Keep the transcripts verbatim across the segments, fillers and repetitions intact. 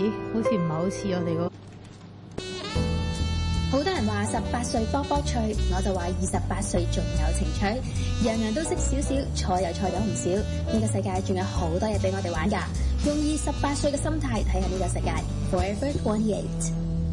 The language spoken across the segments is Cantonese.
咦，好似唔係好似我哋嗰。 好多人話十八歲卜卜脆，我就話二十八歲仲有情趣，樣樣都識少少，錯又錯咗唔少。呢個世界仲有好多嘢俾我哋玩㗎，用二十八歲嘅心態睇下呢個世界。Forever twenty-eight。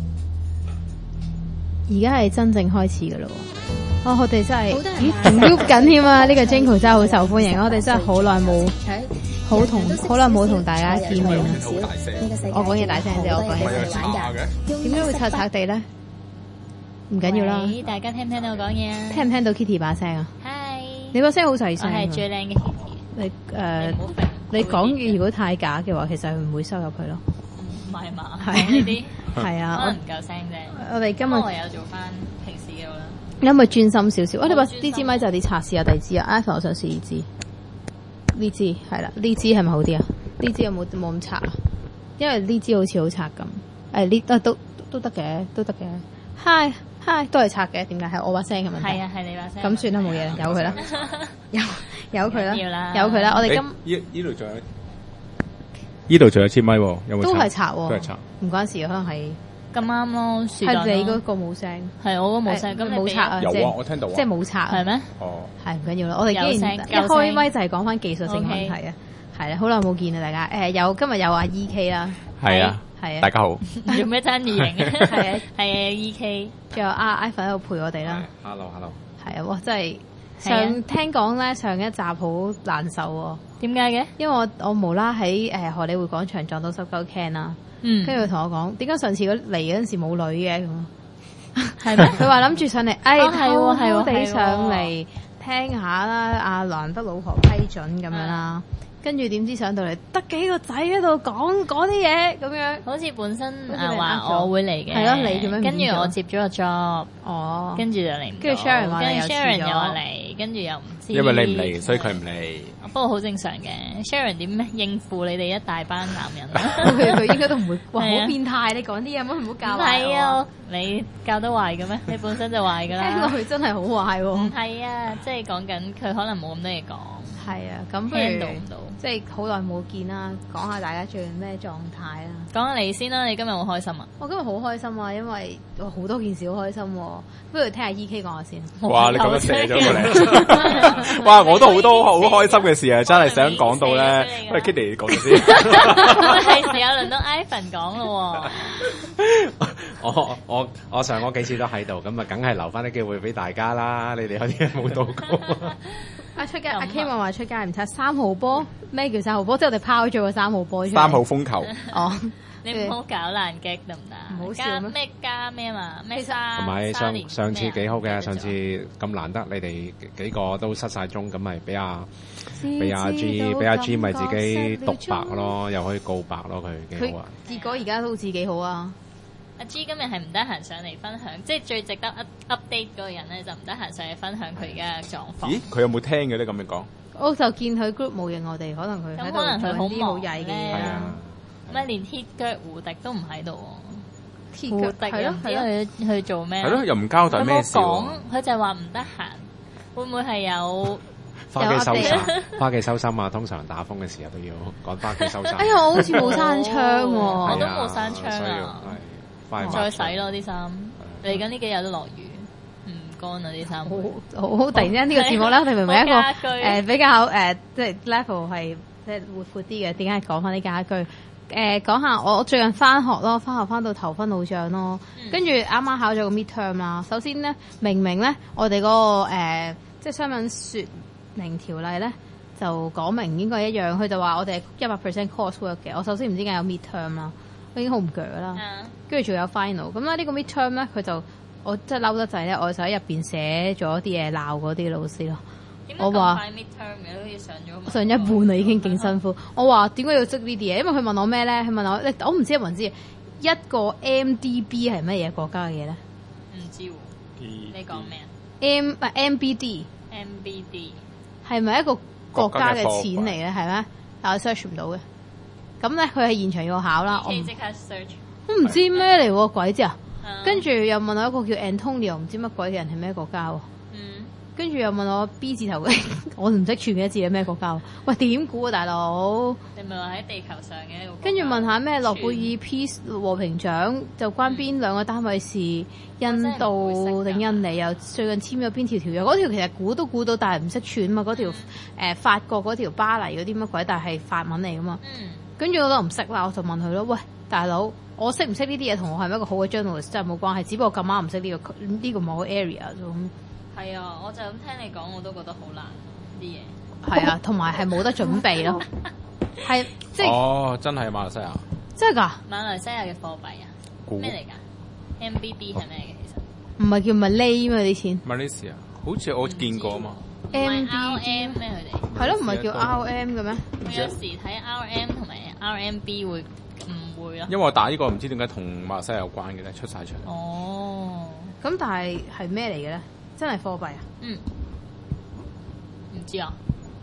而家係真正開始㗎咯喎！哦，我哋真係好多人咦仲 loop 緊添啊！呢個 Jingle 真係好受歡迎，我哋真係好耐冇好同好耐冇同大家見面啦。我講嘢大聲啲，我講嘢點解會拆拆地咧？唔緊要啦。 大家聽唔聽到我講嘢啊？ 聽唔聽到 Kitty 把聲啊？ 係。 你把聲好細聲。 我係最靚嘅 Kitty。 你誒，你講如果太假嘅話，其實佢唔會收入去咯。 唔係嘛？ 係呢啲係啊， 可能唔夠聲啫。 我哋今日我有做翻平時嘅啦。 你可唔可以專心少少？我哋話呢支咪就有啲測試下第二支啊 iPhone 我想試呢支，呢支係啦，呢支係咪好啲啊？呢支有冇冇咁拆啊？因為呢支好似好拆咁。誒呢啊都都得嘅，都得嘅。Hi Hi 都係拆嘅，點解係我把聲嘅問題？ 係啊，係你把聲。 咁算啦，冇嘢啦，由佢啦，由由佢啦， 要啦， 由佢啦。我哋今依依度仲有，依度仲有支咪喎，有冇？ 都係拆喎， 都係拆。 唔關事，可能係咁啱咯， 係你嗰個冇聲， 係我嗰個冇聲，咁冇拆啊， 有啊，我聽到啊， 即係冇拆係咩？ 哦， 係唔緊要啦。我哋既然一開咪就係講翻技術性問題啊，係啦，好耐冇見啊，大家誒有今日有阿 E K 啦， 係啊。 係啊， 大家好。 做咩爭異形啊？ 係啊， 係啊 ，E K， 仲有阿 Ivan 喺度陪我哋啦。 Hello，Hello。 係啊，哇！真係上聽講咧，上一集好難受喎。 點解嘅？ 因為我我無啦喺誒荷里活廣場撞到濕鳩 can 啦，跟住佢同我講點解上次嗰嚟嗰陣時冇女嘅咁？ 係咩？ 佢話諗住上嚟，哎， 係喎係喎地上嚟聽下啦，阿蘭德老婆批准咁樣啦。跟住點知上到嚟得幾個仔喺度講講啲嘢咁樣， 好似本身啊話我會嚟嘅， 係咯，你做咩？ 跟住我接咗個 job， 哦， 跟住就嚟唔到， 跟住 Sharon 話跟住 Sharon 又話嚟，跟住又唔知， 因為你唔嚟，所以佢唔嚟。 不過好正常嘅 Sharon 點咩應付你哋一大班男人？ 佢佢應該都唔會，哇！好變態，你講啲嘢唔好教壞我。 係啊，你教得壞嘅咩？你本身就壞㗎啦。 聽落去真係好壞喎。 唔係啊，即係講緊佢可能冇咁多嘢講。 係啊，咁不如聽到唔到， 即係好耐冇見啦，講下大家最近咩狀態啦。 講下你先啦，你今日好開心啊！ 我今日好開心啊，因為好多件事好開心喎。不如聽下 E K 講下先。 哇！你咁樣寫咗過嚟，哇！我都好多好開心嘅事啊，真係想講到咧。喂 Kitty 講咗先。 係時候輪到 Ivan 講咯。 我我我上嗰幾次都喺度，咁啊，梗係留翻啲機會俾大家啦。你哋有啲嘢冇到過。 阿出街，阿 K 話話出街唔睇三號波，咩叫三號波？即係我哋拋咗個三號波出嚟。 三號風球。 哦， 你唔好搞爛 gag 得唔得？ 唔好笑咩？ 咩加咩嘛？咩沙？ 同埋上上次幾好嘅，上次咁難得你哋幾個都失晒蹤，咁咪俾阿俾阿 G 俾阿 G 咪自己獨白咯，又可以告白咯，佢幾好啊！ 結果而家都好似幾好啊！ 阿 G 今日係唔得閒上嚟分享，即係最值得 update 嗰個人咧，就唔得閒上嚟分享佢而家嘅狀況。 咦？佢有冇聽嘅咧？咁樣講， 我就見佢 group 冇應我哋，可能佢咁可能佢好忙曳嘅嘢啊。 咩連鐵腳胡迪都唔喺度喎？胡迪係咯， 唔知佢去做咩？ 係咯，又唔交代咩事喎？ 講佢就係話唔得閒，會唔會係有花機收衫？花機收衫啊！通常打風嘅時候都要趕花機收衫。 哎呀，我好似冇閂窗喎， 我都冇閂窗啊！再洗咯啲衫，嚟緊呢幾日都落雨，唔乾啊啲衫。 好好突然之間呢個節目咧，你明唔明一個誒比較誒即係 level 係即係活潑啲嘅？點解講翻啲家居？誒講下我最近翻學咯，翻學翻到頭昏腦脹咯，跟住啱啱考咗個 midterm 啦。首先咧，明明咧我哋嗰個誒即係商品説明條例咧就講明應該一樣，佢就話我哋一百 percent coursework 嘅。我首先唔知點解有 midterm 啦。已經好唔鋸啦，跟住仲有 final，咁咧呢個 midterm 咧佢就我真係嬲得滯咧，我就喺入邊寫咗啲嘢鬧嗰啲老師咯。我話 midterm 嘅好似上咗上一半啦，已經勁辛苦。我話點解要識呢啲嘢？因為佢問我咩咧？佢問我，我唔知有冇人知一個 M D B 係乜嘢國家嘅嘢咧？ 唔知喎，你講咩啊 ？M 唔係 M B D，M B D 係咪一個國家嘅錢嚟咧？係咩？但我 search 唔到嘅。咁咧，佢係現場要考啦。我即刻 search， 我唔知咩嚟喎，鬼知啊！跟住又問我一個叫 Antonio 唔知乜鬼嘅人係咩國家喎？ 嗯， 跟住又問我 B 字頭嘅，我唔識串幾多字嘅咩國家？喂，點估啊，大佬？ 你咪話喺地球上嘅一個。 跟住問下咩諾貝爾 Peace 和平獎就關邊兩個單位事？印度定印尼又最近簽咗邊條條約？嗰條其實估都估到，但係唔識串嘛。嗰條、嗯呃、法國嗰條巴黎嗰啲乜鬼，但係法文嚟噶嘛。跟住、嗯、我都唔識啦，我就問佢咯。喂，大佬，我識唔識呢啲嘢同我係咪一個好嘅 journalist 真係冇關係，只不過咁啱唔識呢個呢、呢個某 area 咁。 係啊，我就咁聽你講，我都覺得好難啲嘢。 係啊，同埋係冇得準備咯。係即係哦，真係馬來西亞， 真係㗎？ 馬來西亞嘅貨幣啊，咩嚟㗎 ？M B B 係咩嘅？其實唔係叫 Malay 咩啲錢 Malaysia 好似我見過啊嘛。 M B M 咩佢哋？ 係咯，唔係叫 R M 嘅咩？ 我有時睇 R M 同埋 R M B 會唔會咯？ 因為我打呢個唔知點解同馬來西亞有關嘅咧，出晒出嚟。 哦， 咁但係係咩嚟嘅咧？真係貨幣啊？ 嗯，唔知啊。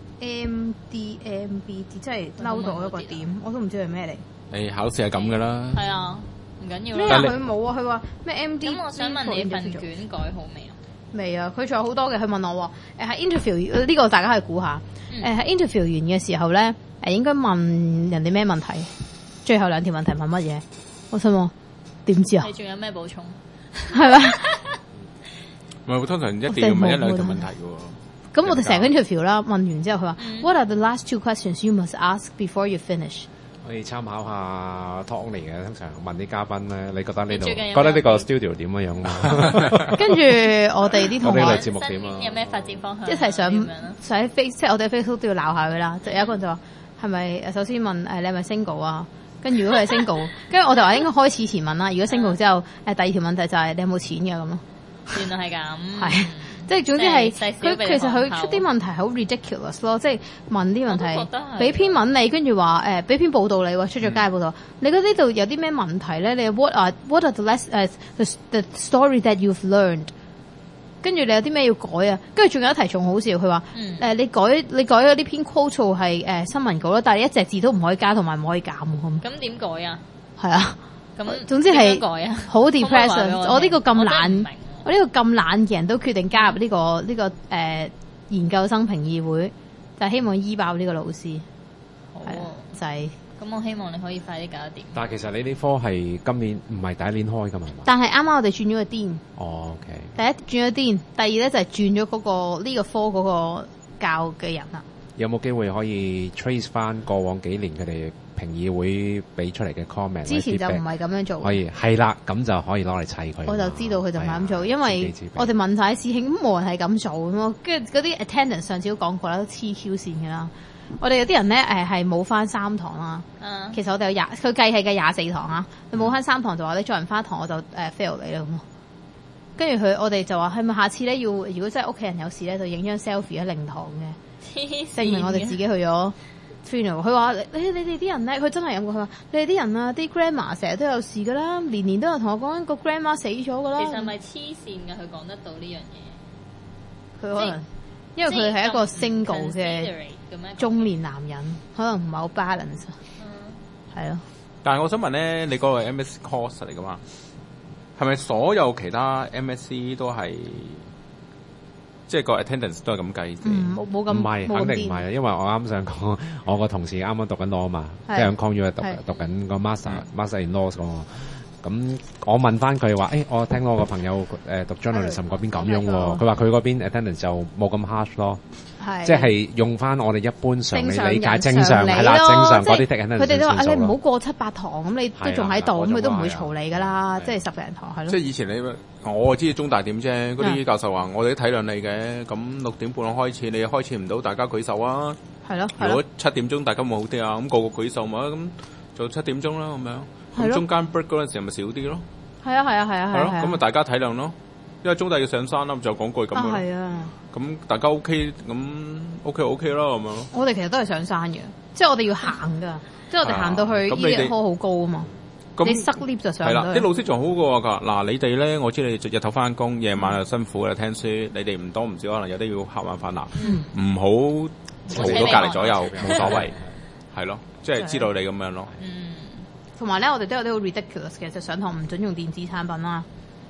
M D M B D 真係嬲到我一個點，我都唔知係咩嚟。 誒，考試係咁噶啦。 係啊，唔緊要啦。 咩啊？佢冇啊！佢話咩 M D？ 咁我想問你份卷改好未啊？ 未啊！佢仲有好多嘅。佢問我誒喺 interview 呢個大家可以估下。誒喺 interview 完嘅時候咧，誒應該問人哋咩問題？最後兩條問題問乜嘢？我想問點知啊？ 你仲有咩補充？ 係咪？ 唔係，通常一定要問一兩條問題嘅喎。 咁我哋成個 interview 啦，問完之後佢話、嗯、：What are the last two questions you must ask before you finish？ 可以參考下 talk 嚟嘅，通常問啲嘉賓咧，你覺得呢度覺得呢個 studio 點樣樣啊？ 跟住我哋啲同學， 我哋節目點啊？ 有咩發展方向？ 一齊上上喺 face， 即係我哋 Facebook 都要鬧下佢啦。就有一個人就話：係咪首先問誒你係咪 single 啊？跟住如果佢係 single， 跟住我就話應該開始前問啦。如果 single 之後，誒第二條問題就係你有冇錢嘅咁咯。 原來係咁， 係即係總之係佢其實佢出啲問題好 ridiculous 咯，即係問啲問題，俾篇文你，跟住話誒俾篇報道你，出咗街報道，嗯、你覺得呢度有啲咩問題咧？你 what are what are the less 誒、uh, the the story that you've learned？ 跟住你有啲咩要改啊？跟住仲有一題仲好笑，佢話誒你改你改咗呢篇 quote 係誒新聞稿啦，但係你一隻字都唔可以加同埋唔可以減咁。 咁點改啊？係啊， 咁總之係改啊， 好 depression。我呢個咁懶。我呢個咁懶嘅人都決定加入呢、這個呢、這個誒、呃、研究生評議會，就係、希望醫爆呢個老師。 好、 哦，就係、是。咁我希望你可以快啲搞得掂。 但係其實你呢科係今年唔係第一年開㗎嘛？ 但係啱啱我哋轉咗個 Dean。 哦 OK。第一轉咗 Dean，第二咧就係轉咗嗰個呢、這個科嗰個教嘅人啦。 有冇機會可以 trace 翻過往幾年佢哋評議會俾出嚟嘅 comment？ 之前就唔係咁樣做。 可以係啦，咁就可以攞嚟砌佢。 我就知道佢就唔係咁做，因為我哋問晒師兄，咁冇人係咁做咁咯。跟住嗰啲 attendance 上次都講過啦，都黐 Q 線㗎啦。我哋有啲人咧誒係冇翻三堂啦。嗯。其實我哋有廿，佢計係計廿四堂啊。你冇翻三堂就話你再唔翻堂我就誒 fail 你啦咁咯。跟住佢我哋就話係咪下次咧要如果真係屋企人有事咧就影張 selfie 喺靈堂嘅，證明我哋自己去咗。佢話：你你哋啲人咧，佢真係咁講。佢話：你哋啲人啊，啲 grandma 成日都有事噶啦，年年都有同我講個 grandma 死咗噶啦。 其實係咪黐線㗎？佢講得到呢樣嘢？ 佢可能因為佢係一個 single 嘅中年男人，可能唔係好 balance。嗯，係咯。 但係我想問咧，你嗰個 M S course 嚟噶嘛？係咪所有其他 M S C 都係？即係個 attendance 都係咁計， 冇冇咁唔係，肯定唔係啊！因為我啱想講，我個同事啱啱讀緊 law 嘛，即係喺 Con U 讀讀緊個 master master in law 嗰個。咁我問翻佢話：誒，我聽我個朋友誒讀 journalism 嗰邊咁樣喎，佢話佢嗰邊 attendance 就冇咁 harsh 咯，即係用翻我哋一般常理理解正常係啦，正常嗰啲 attendance 佢哋都話：你唔好過七八堂，咁你都仲喺度，咁佢都唔會嘈你噶啦，即係十零堂係咯。 即係以前你我知中大點啫，嗰啲教授話我哋都體諒你嘅，咁六點半開始，你又開始唔到，大家舉手啊。 係咯。 如果七點鐘大家冇好啲啊，咁個個舉手咪咁就七點鐘啦咁樣。咁中間 break 嗰陣時咪少啲咯。 係啊係啊係啊係啊。 咁咪大家體諒咯，因為中大要上山啦，就講句咁樣。 啊係啊。咁大家 OK，咁 OK OK 啦咁樣。 我哋其實都係上山嘅，即係我哋要行噶，即係我哋行到去依一科好高啊嘛。你塞 lift 就上。係啦， 啲老師仲好過㗎。嗱，你哋咧，我知你哋日頭翻工，夜晚又辛苦啦，聽書。你哋唔多唔少，可能有啲要瞌眼瞓啦。唔好嘈到隔離左右，冇所謂。係咯，即係知道你咁樣咯。 同埋咧，我哋都有啲好 ridiculous 嘅，就上堂唔準用電子產品啦。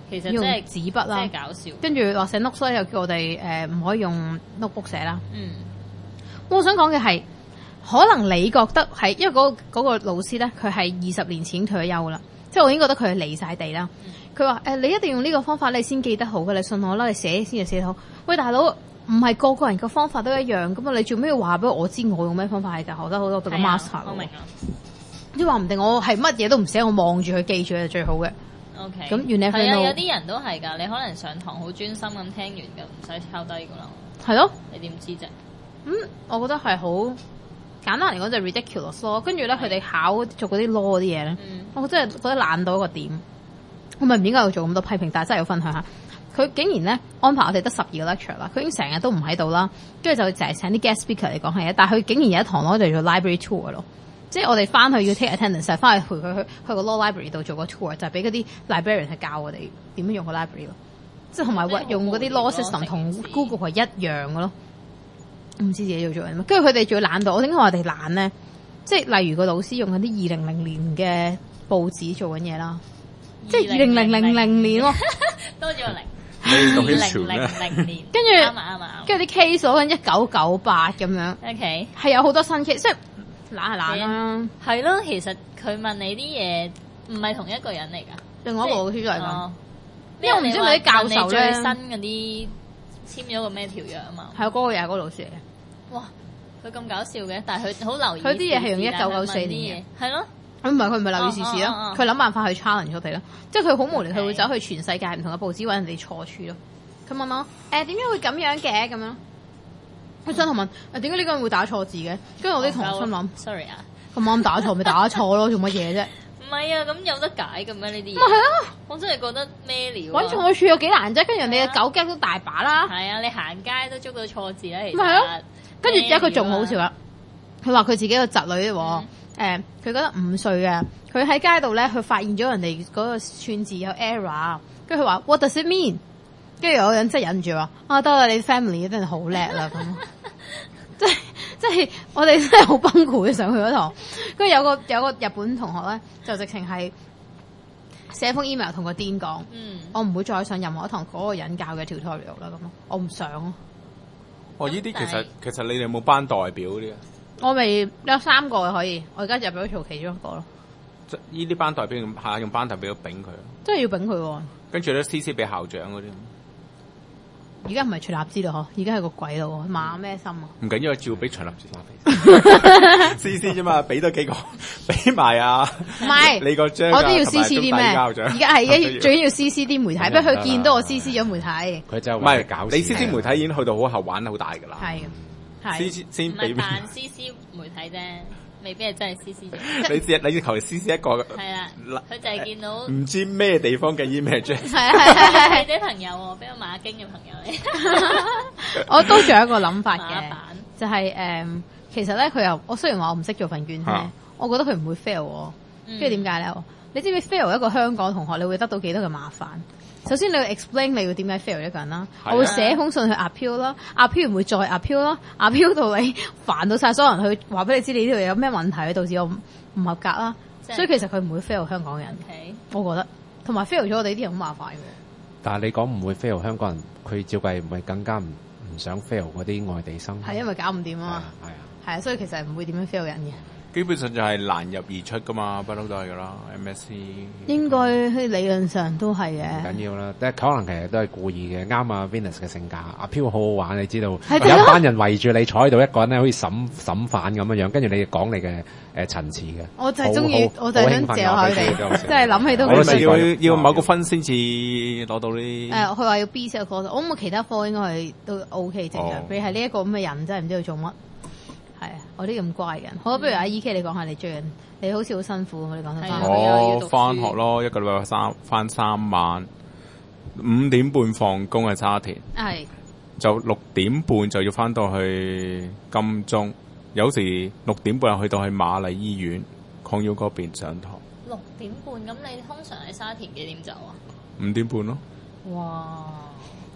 其實用即係紙筆啦， 真係搞笑。 跟住話寫 notes 咧，又叫我哋誒唔可以用 notebook 寫啦。 嗯， 我想講嘅係，可能你覺得係因為嗰、嗰個嗰個老師咧，佢係二十年前退咗休啦，即係我已經覺得佢係離晒地啦。佢話誒，你一定用呢個方法你先記得好嘅，你信我啦，你寫先就寫得好。喂，大佬，唔係個個人嘅方法都一樣，咁啊，你做咩要話俾我知我用咩方法係㗎？學得好多讀個 master， 我明啊。 即係話唔定我係乜嘢都唔寫，我望住佢記住係最好嘅。 O K， 咁 you never know。 係啊，有啲人都係㗎，你可能上堂好專心咁聽完㗎，唔使抄低㗎啦。 係咯， 你點知啫？ 嗯，我覺得係好簡單嚟講就係 ridiculous 咯。跟住咧，佢哋考做嗰啲 law 啲嘢咧， 嗯、 我真係覺得懶到一個點。我咪唔應該要做咁多批評，但係真係要分享下。佢竟然咧安排我哋得十二個 lecture 啦，佢已經成日都唔喺度啦，跟住就淨係請啲 guest speaker 嚟講係啊。但係佢竟然有一堂攞嚟做 library tour 咯，即係我哋翻去要 take attendance，係翻去陪佢去去個 law library 度做個 tour，就係俾嗰啲 librarian 去教我哋點樣用個 library 咯。即係同埋用嗰啲 law system 同 Google 係一樣嘅咯。唔知自己要做緊乜，跟住佢哋仲要懶到，我點解話我哋懶咧？即係例如個老師用緊啲二零零年嘅報紙做緊嘢啦，即係二零零零零年喎， 多咗個零。 二零零零零年， 跟住啱啊啱啊， 跟住啲 case 攞緊一九九八咁樣 ，OK， 係有好多新 case，即係懶係懶啦。 係咯，其實佢問你啲嘢唔係同一個人嚟㗎， 另外一個老師嚟㗎。 哦、 因為我唔知咪啲教授咧， 最新嗰啲簽咗個咩條約啊嘛。 係啊，嗰個又係嗰個老師嚟嘅。 哇！佢咁搞笑嘅，但係佢好留意。 佢啲嘢係用一九九四年嘅，係咯。 佢唔係佢唔係留意時事咯，佢諗辦法去 challenge 我哋咯。即係佢好無聊，佢會走去全世界唔同嘅報紙揾人哋錯處咯。佢問我誒點解會咁樣嘅咁樣？佢想同問誒點解呢個人會打錯字嘅？跟住我啲同學心諗 ，sorry 啊， 咁啱打錯咪打錯咯，做乜嘢啫？ 唔係啊，咁有得解嘅咩呢啲嘢？ 咪係啊！ 我真係覺得咩料揾錯處有幾難啫？跟住人哋嘅狗 gag 都大把啦。 係啊，你行街都捉到錯字啦，其實。 咪係咯。跟住有一個仲好笑啦，佢話佢自己個侄女喎，誒、嗯，佢覺得五歲嘅，佢喺街度咧，佢發現咗人哋嗰個串字有 error，跟住佢話 What does it mean？ 跟住有個人真係忍唔住話啊，得啦，你 family 真係好叻啦咁，即係即係我哋真係好崩潰上去嗰堂，跟住有個有個日本同學咧，就直情係寫封 email 同個 Dean 講，嗯、我唔會再上任何一堂嗰個人教嘅 tutorial 啦，咁咯，我唔想咯。 哦，呢啲其實其實你哋有冇班代表嗰啲啊？ 我未有三個嘅可以，我而家入咗做其中一個咯。 即呢啲班代表下用班代表丙佢， 真係要丙佢喎。跟住咧 C C 俾校長嗰啲。 而家唔係徐立之咯，而家係個鬼咯，馬咩心啊？ 唔緊要，照俾徐立之 C C 啫嘛，俾多幾個，俾埋啊！ 唔係你個張， 我都要 C C 啲咩？而家係而家最緊要 C C 啲媒體，不過佢見到我 C C 咗媒體，佢就唔係搞。你 C C 媒體已經去到好後玩好大噶啦。 係係 C C 先俾扮 C C 媒體啫。未必係真係 C C 啫， 你只你求其 C C 一個， 係啦，佢就係見到唔知咩地方嘅 email address， 係係係你啲朋友喎，俾個馬經嘅朋友嚟。 我都仲有一個諗法嘅，就係、是、誒、嗯，其實咧佢又，我雖然話我唔識做份卷啫，啊、我覺得佢唔會 fail 我，跟住點解咧？你知唔知 fail 一個香港同學，你會得到幾多嘅麻煩？首先你要 explain 你要點解 fail 一個人啦，啊、我會寫封信去 appeal 啦，appeal 唔會再 appeal 啦，appeal 到你煩到晒所有人去話俾你知你呢度有咩問題，導致我唔合格啦。即所以其實佢唔會 fail 香港人，okay. 我覺得，同埋 fail 咗我哋啲人好麻煩嘅。 但係你講唔會 fail 香港人，佢照計唔係更加唔唔想 fail 嗰啲外地生？ 係因為搞唔掂啊嘛， 係啊， 係啊，所以其實唔會點樣 fail 人嘅。 基本上就係難入而出噶嘛，不嬲都係噶啦。M S C 應該理論上都係嘅， 唔緊要啦。但係可能其實都係故意嘅，啱啊 Venus 嘅性格。阿飄好好玩，你知道有一班人圍住你坐喺度，一個人咧好似審審犯咁樣樣，跟住你講你嘅誒陳詞嘅。 我就係中意，我就係想嚼下佢哋，即係諗起都。 我哋要要某個分先至攞到呢。誒， 佢話要 B 先個科，我諗其他科應該係都 OK 正常。譬如係呢一個咁嘅人，真係唔知佢做乜。係啊，我啲咁乖嘅人。好，不如阿 E K 你講下你最近，你好似好辛苦咁，你講得翻。 我翻學咯，一個禮拜三翻三晚，五點半放工喺沙田， 係就六點半就要翻到去金鐘，有時六點半又去到去瑪麗醫院抗腰嗰邊上堂。 六點半咁，你通常喺沙田幾點走啊？ 五點半咯。 哇！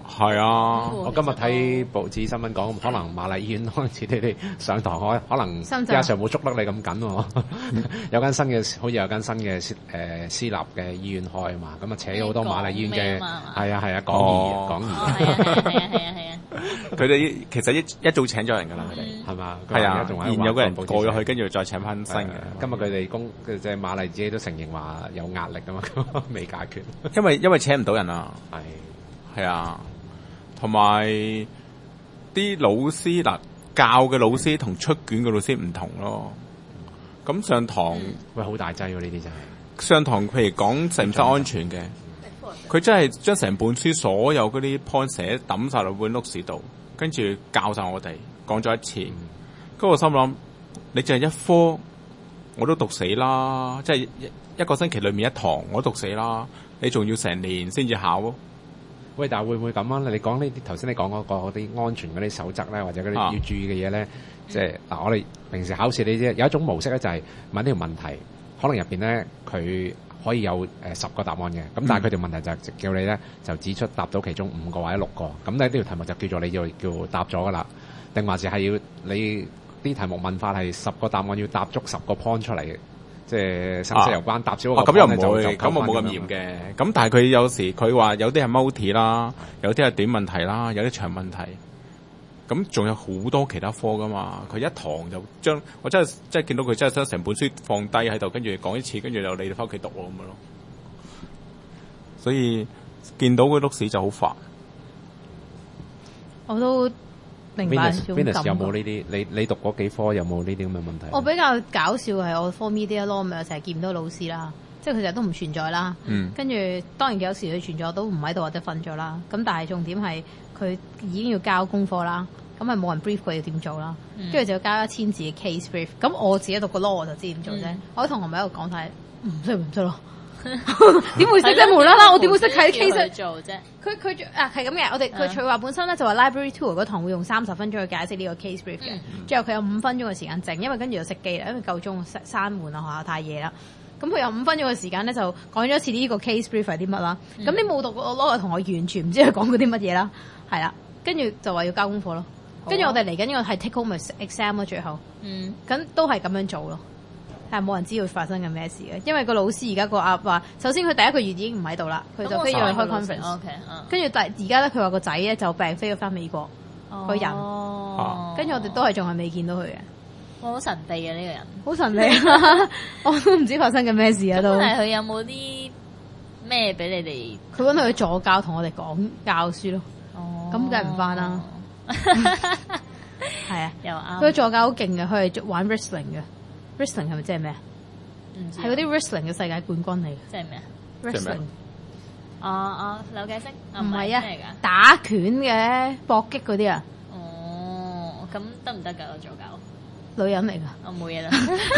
係啊， 我今日睇報紙新聞講，可能瑪麗醫院開始你哋上堂可可能家常冇捉得你咁緊喎。有間新嘅，好似有間新嘅誒、呃、私立嘅醫院開啊嘛，咁啊扯咗好多瑪麗醫院嘅，係啊係啊講義講義， 係啊係啊係啊。 佢哋其實一一早請咗人㗎啦，佢哋係嘛？係啊，仲有個人過咗去，跟住再請翻新嘅。 今日佢哋公即係瑪麗自己都承認話有壓力㗎嘛，未解決。 因為因為請唔到人啊， 係係啊，同埋啲老師嗱教嘅老師同出卷嘅老師唔同咯。咁上堂喂好大劑喎，呢啲就係上堂，譬如講實唔實安全嘅。佢真係將成本書所有嗰啲 point 寫抌晒落本 notes 度，跟住教晒我哋講咗一次。跟住、嗯、我心諗，你淨係一科我都讀死啦，即係一一個星期裏面一堂我都讀死啦。你仲要成年先至考咯？ 喂，但係會唔會咁啊？你講呢啲頭先你講嗰個嗰啲安全嗰啲守則咧，或者嗰啲要注意嘅嘢咧，即係嗱，我哋平時考試你知有一種模式咧，就係問呢條問題，可能入邊咧佢可以有誒十個答案嘅，咁但係佢條問題就叫你咧就指出答到其中五個或者六個，咁咧呢條題目就叫做你要叫答咗噶啦，定還是係要你啲題目問法係十個答案要答足十個 point 出嚟嘅，即係生死攸關，答少一個 point 咁又唔會， 咁我冇咁嚴嘅，咁但係佢有時佢話有啲係 multi 啦，有啲係短問題啦，有啲長問題。咁仲有好多其他科噶嘛？佢一堂就將我真係真係見到佢真係將成本書放低喺度，跟住講一次，跟住就你哋翻屋企讀咯咁樣咯。所以見到嗰碌屎就好煩。 我都明白種感覺。 Venus 有冇呢啲？你你讀嗰幾科有冇呢啲咁嘅問題？ 我比較搞笑係我科 media law 咪成日見唔到老師啦，即係佢成日都唔存在啦。嗯。跟住當然有時佢存在都唔喺度或者瞓咗啦。咁但係重點係。佢已經要交功課啦，咁係冇人 brief 佢要點做啦，跟住、嗯、就要交一千字嘅 case brief。咁我自己讀個 law 我就知點做啫。嗯、我啲同學咪喺度講晒，唔識唔識咯，點會識啫？無啦啦，我點會識睇 case 做啫？ 佢佢啊係咁嘅，我哋佢佢話本身咧就話 library tour 嗰堂會用三十分鐘去解釋呢個 case brief 嘅，嗯、最後佢有五分鐘嘅時間整，因為跟住就熄機啦，因為夠鐘閂門啦，學校太夜啦。咁佢有五分鐘嘅時間咧，就講咗一次呢個 case brief 係啲乜啦。咁啲冇讀過 law 嘅同學完全唔知佢講嗰啲乜嘢啦。係啦，跟住就話要交功課咯，跟住、啊、我哋嚟緊呢個係 take home exam 咯，最後，嗯，咁都係咁樣做咯，係冇人知道發生緊咩事嘅，因為個老師而家個阿話，首先佢第一個月已經唔喺度啦，佢就飛咗去開 conference，跟住第而家咧佢話個仔咧就病飛咗翻美國，個、哦、人，跟住、啊、我哋都係仲係未見到佢嘅， 我好神秘啊呢、呢個人， 好神秘啊，我都唔知發生緊咩事啊都， 但係佢有冇啲咩俾你哋？ 佢揾佢助教同我哋講教書咯。咁梗係唔翻啦，係啊，又啱。佢助教好勁嘅，佢係玩 wrestling 嘅 ，wrestling 係咪即係咩啊？係嗰啲 wrestling 嘅世界冠軍嚟嘅， 即係咩啊 ？wrestling， 哦哦，有解釋？ 唔係啊，打拳嘅搏擊嗰啲啊。 哦，咁得唔得㗎？個助教女人嚟㗎， 我冇嘢啦。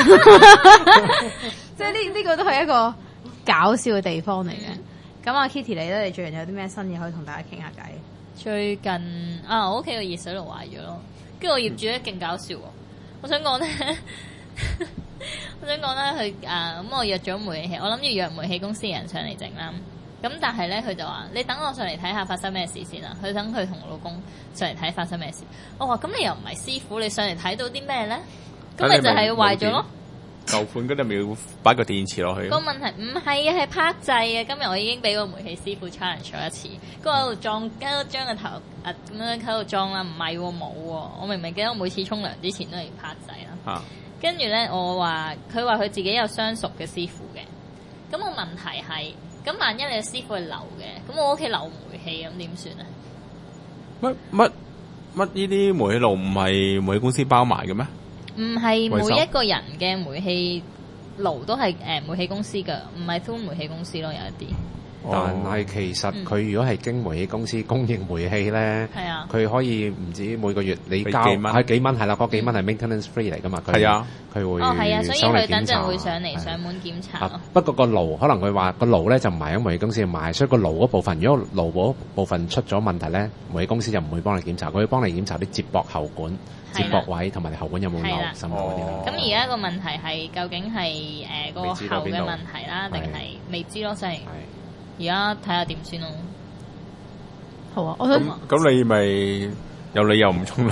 即係呢呢個都係一個搞笑嘅地方嚟嘅。咁阿 Kitty 你咧，你最近有啲咩新嘢可以同大家傾下偈？ 最近啊，我屋企個熱水爐壞咗咯，跟住我業主咧勁搞笑喎。我想講咧，我想講咧，佢啊咁我約咗煤氣，我諗住約煤氣公司嘅人上嚟整啦。咁但係咧，佢就話：你等我上嚟睇下發生咩事先啦。佢等佢同我老公上嚟睇發生咩事。我話：咁你又唔係師傅，你上嚟睇到啲咩咧？咁咪就係壞咗咯。 舊款嗰啲咪要擺個電池落去。 個問題唔係啊，係拍掣啊！今日我已經俾個煤氣師傅 challenge 咗一次，跟住喺度裝，跟住將個頭啊咁樣喺度裝啦。唔係喎，冇喎，我明明記得我每次沖涼之前都係要拍掣啦。啊！跟住咧，我話佢話佢自己有相熟嘅師傅嘅。咁個問題係，咁萬一你嘅師傅係流嘅，咁我屋企流煤氣咁點算啊？ 乜乜乜呢啲煤氣爐唔係煤氣公司包埋嘅咩？ 唔係每一個人嘅煤氣爐都係誒煤氣公司㗎，唔係 through 煤氣公司咯，有一啲。 但係其實佢如果係經煤氣公司供應煤氣咧，係啊，佢可以唔止每個月你交係幾蚊係啦，嗰幾蚊係 maintenance free 嚟㗎嘛。係啊，佢會哦係啊，所以佢等陣會上嚟上門檢查咯。 不過個爐可能佢話個爐咧就唔係喺煤氣公司買，所以個爐嗰部分如果爐嗰部分出咗問題咧，煤氣公司就唔會幫你檢查，佢會幫你檢查啲接駁喉管。接駁位同埋喉管有冇漏滲嗰啲咯。 咁而家個問題係究竟係誒個喉嘅問題啦，定係未知咯？即係而家睇下點先咯。 好啊，我想咁咁你咪有理由唔沖涼，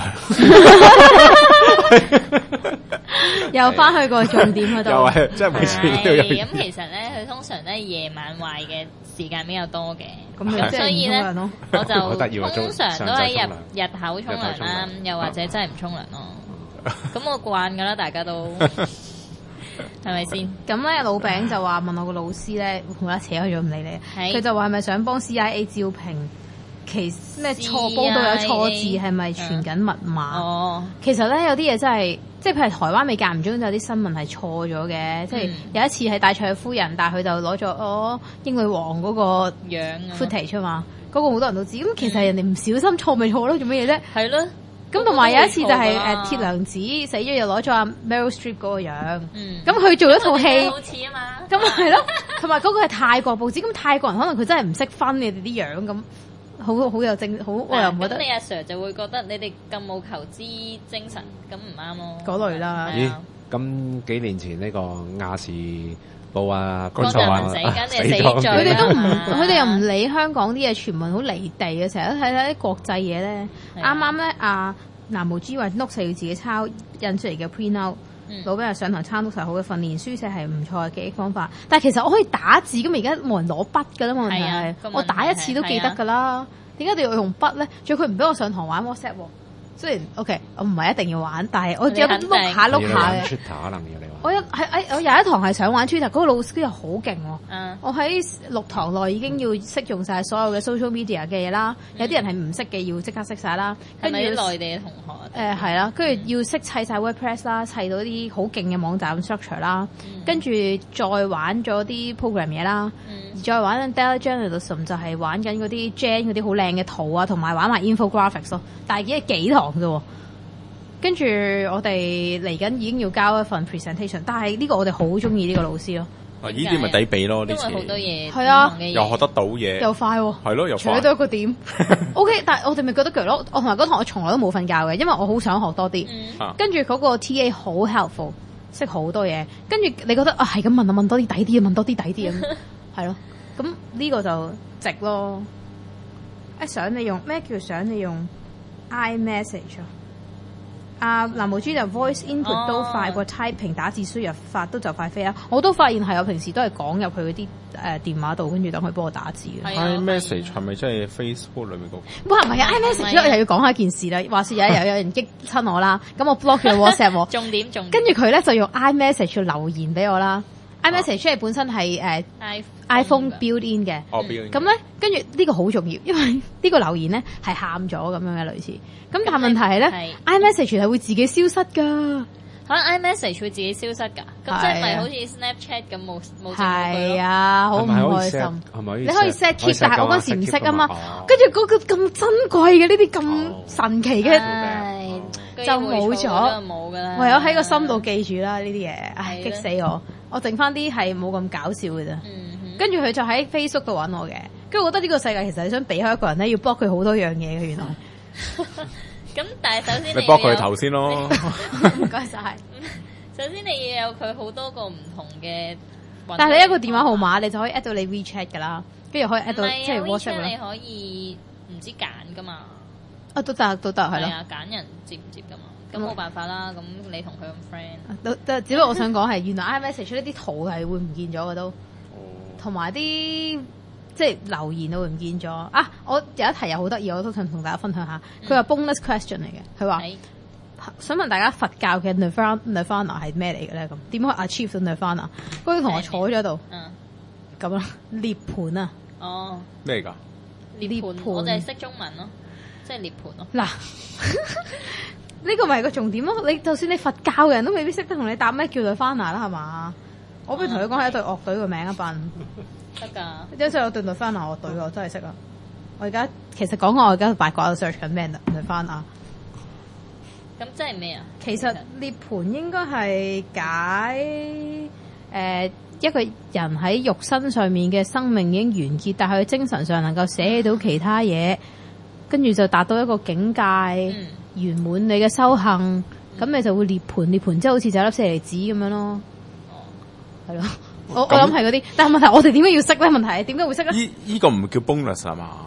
又翻去個重點嗰度， 又係即係每次都有。 咁其實咧，佢通常咧夜晚壞嘅時間比較多嘅， 咁所以咧我就通常都喺日日頭沖涼啦，又或者真係唔沖涼咯。咁我慣噶啦，大家都係咪先？ 咁咧老餅就話問我個老師咧，好啦扯開咗唔理你，佢就話係咪想幫 C I A 招聘？其咩錯報道有錯字係咪傳緊密碼？哦，其實咧有啲嘢真係，即係譬如台灣未間唔中有啲新聞係錯咗嘅，即係有一次係戴卓爾夫人，但係佢就攞咗哦英女王嗰個樣 footage 嘛，嗰個好多人都知。咁其實人哋唔小心錯咪錯咯，做乜嘢啫？係咯。咁同埋有一次就係誒鐵娘子死咗，又攞咗阿 Meryl Streep 嗰個樣。咁佢做咗套戲， 好似啊嘛。 咁係咯，同埋嗰個係泰國報紙，咁泰國人可能佢真係唔識分你哋啲樣咁。好好有正好，我又唔覺得。咁你阿 Sir 就會覺得你哋咁冇求知精神，咁唔啱咯。嗰類啦。 咦？咁幾年前呢個亞視報啊， 嗰陣唔死緊定死咗。 佢哋都唔，佢哋又唔理香港啲嘢，傳聞好離地嘅，成日都睇睇啲國際嘢咧。啱啱咧，阿南無之話 note 要自己抄印出嚟嘅 print out。老闆又上堂抄 note 好嘅訓練，書寫係唔錯嘅記憶方法。但係其實我可以打字，咁而家冇人攞筆㗎啦嘛，問題係我打一次都記得㗎啦。點解你要用筆咧？仲要佢唔俾我上堂玩 WhatsApp 喎。雖然 OK，我唔係一定要玩，但係我有碌下碌下嘅。 Twitter 可能要你玩。 我有係誒，我有一堂係想玩 Twitter，嗰個老師又好勁喎。嗯。我喺六堂內已經要識用晒所有嘅 social media 嘅嘢啦。有啲人係唔識嘅，要即刻識晒啦。 係咪啲內地嘅同學？ 誒係啦，跟住要識砌晒 WordPress 啦，砌到啲好勁嘅網站 structure 啦。跟住再玩咗啲 program 嘢啦。再玩 Data Journalism 就係玩緊嗰啲 Gen 嗰啲好靚嘅圖啊，同埋玩埋 infographics 咯。但係已經係幾堂啫喎。跟住我哋嚟緊已經要交一份 presentation， 但係呢個我哋好中意呢個老師咯。 啊，呢啲咪抵俾咯，呢次。 因為好多嘢。 係啊， 又學得到嘢， 又快喎。 係咯，又快。 取到一個點。O K， 但係我哋咪覺得佢咯。我同埋嗰堂我從來都冇瞓覺嘅，因為我好想學多啲。嗯、跟住嗰個 T A 好 helpful， 識好多嘢。跟住你覺得啊，係咁問啊，問多啲抵啲啊，問多啲抵啲咁，係咯。咁呢個就值咯。一想你用咩叫想你用 iMessage 啊？啊，南無珠就 voice input、哦、都快過 typing 打字輸入法都就快飛啦。我都發現係我平時都係講入去嗰啲誒電話度，跟住等佢幫我打字嘅。 iMessage 係咪真係 Facebook 裏面嗰個？ 哇，唔係啊 ！iMessage 我又要講下一件事啦。話說有有有人激親我啦，咁我 block 佢 WhatsApp 喎。 重點重點。 跟住佢咧就用 iMessage 留言俾我啦。iMessage 係本身係誒 iPhone build in 嘅。 哦 build in。 咁咧，跟住呢個好重要，因為呢個留言咧係喊咗咁樣嘅類似。咁但係問題係咧 ，iMessage 係會自己消失㗎。 可能 iMessage 會自己消失㗎，咁即係咪好似 Snapchat 咁冇冇證據？ 係啊，好唔開心。 係咪？ 你可以 set keep，但係我嗰時唔識啊嘛。跟住嗰個咁珍貴嘅呢啲咁神奇嘅就冇咗， 冇㗎啦。 唯有喺個心度記住啦呢啲嘢，唉激死我！我剩翻啲係冇咁搞笑嘅啫。跟住佢就喺 Facebook 度揾我嘅，跟住我覺得呢個世界其實你想避開一個人咧，要 block 佢好多樣嘢嘅原來。 咁但係首先你 block 佢頭先咯， 唔該晒。 首先你要有佢好多個唔同嘅， 但係你一個電話號碼，你就可以 at 到你 WeChat 噶啦，跟住可以 at 到即係 WhatsApp 你可以唔知揀噶嘛？ 啊都得都得係咯， 揀人接唔接噶嘛？咁冇辦法啦。咁你同佢咁 friend， 都都只不過我想講係原來 iMessage 呢啲圖係會唔見咗嘅都，同埋啲。即係留言都會唔見咗啊！我有一題又好得意，我都想同大家分享下。佢話 bonus question 嚟嘅，佢話想問大家佛教嘅 nirvana nirvana 係咩嚟嘅咧？咁點樣 achieve 到 nirvana？嗰個同學坐咗度，咁啦，涅盤啊！ 哦， 咩嚟㗎？ 涅盤，我就係識中文咯，即係涅盤咯。嗱， 呢個咪係個重點咯！你就算你佛教嘅人都未必識得同你答咩叫 nirvana啦，係嘛？我不如同佢講係一隊樂隊個名一笨。 得噶， 一陣我對對翻啊！我對我真係識啊！我而家其實講我而家八卦度 search 緊咩對翻啊！ 咁即係咩啊？ 其實涅盤應該係解誒、呃、一個人喺肉身上面嘅生命已經完結，但係佢精神上能夠捨棄到其他嘢，跟住就達到一個境界圓、嗯、滿你嘅修行，咁、嗯、你就會涅盤。涅盤即係好似就粒舍利子咁樣咯。哦，係咯。我我諗係嗰啲，但係問題我哋點解要識咧？問題係點解會識咧？ 依依個唔叫 bonus 係嘛？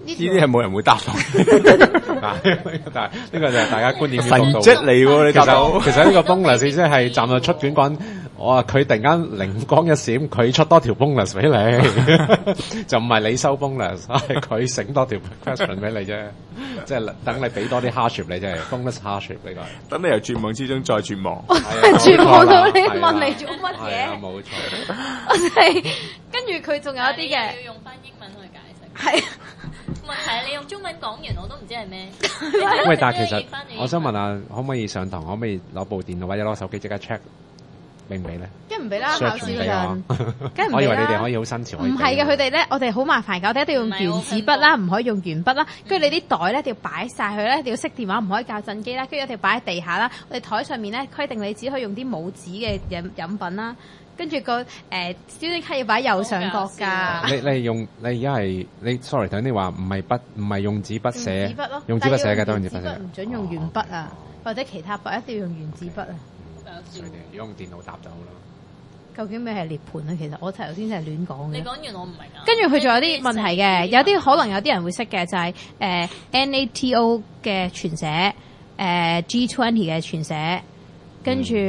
呢啲係冇人會答到。 但係呢個就係大家觀點神蹟嚟喎，你答到。 其實呢個 bonus 即係站到出卷講，我話佢突然間靈光一閃，佢出多條 bonus 俾你，就唔係你收 bonus， 係佢醒多條 question 俾你啫。即係等你俾多啲 hardship 你啫 ，bonus hardship 呢個。 等你由絕望之中再絕望。 絕望到你問你做乜嘢？ 冇錯。 我係跟住佢仲有一啲嘅。 要用翻英文去解釋。 係。 問題係你用中文講完，我都唔知係咩。 喂，但係其實我想問下，可唔可以上堂？可唔可以攞部電腦或者攞手機即刻 check？俾唔俾咧？ 梗唔俾啦，考試嗰陣，梗唔俾啦。 我以為你哋可以好新潮。 唔係嘅，佢哋咧，我哋好麻煩㗎，我哋一定要用原子筆啦，唔可以用鉛筆啦。跟住你啲袋咧，一定要擺晒佢咧，一定要熄電話，唔可以校震機啦。跟住一定要擺喺地下啦。我哋台上面咧規定你只可以用啲冇紙嘅飲飲品啦。跟住個誒student卡要擺右上角㗎。你你用你而家係你 sorry 頭先你話唔係筆唔係用紙筆寫， 用紙筆咯， 用紙筆寫嘅當然紙筆唔準用鉛筆啊，或者其他筆，一定要用原子筆啊。 如果用電腦答就好啦。 究竟咩係涅槃咧？其實我頭先真係亂講嘅。 你講完我唔明啊。 跟住佢仲有啲問題嘅，有啲可能有啲人會識嘅就係、是、誒、呃、N A T O 嘅全寫，誒、呃、G 二十嘅全寫，跟住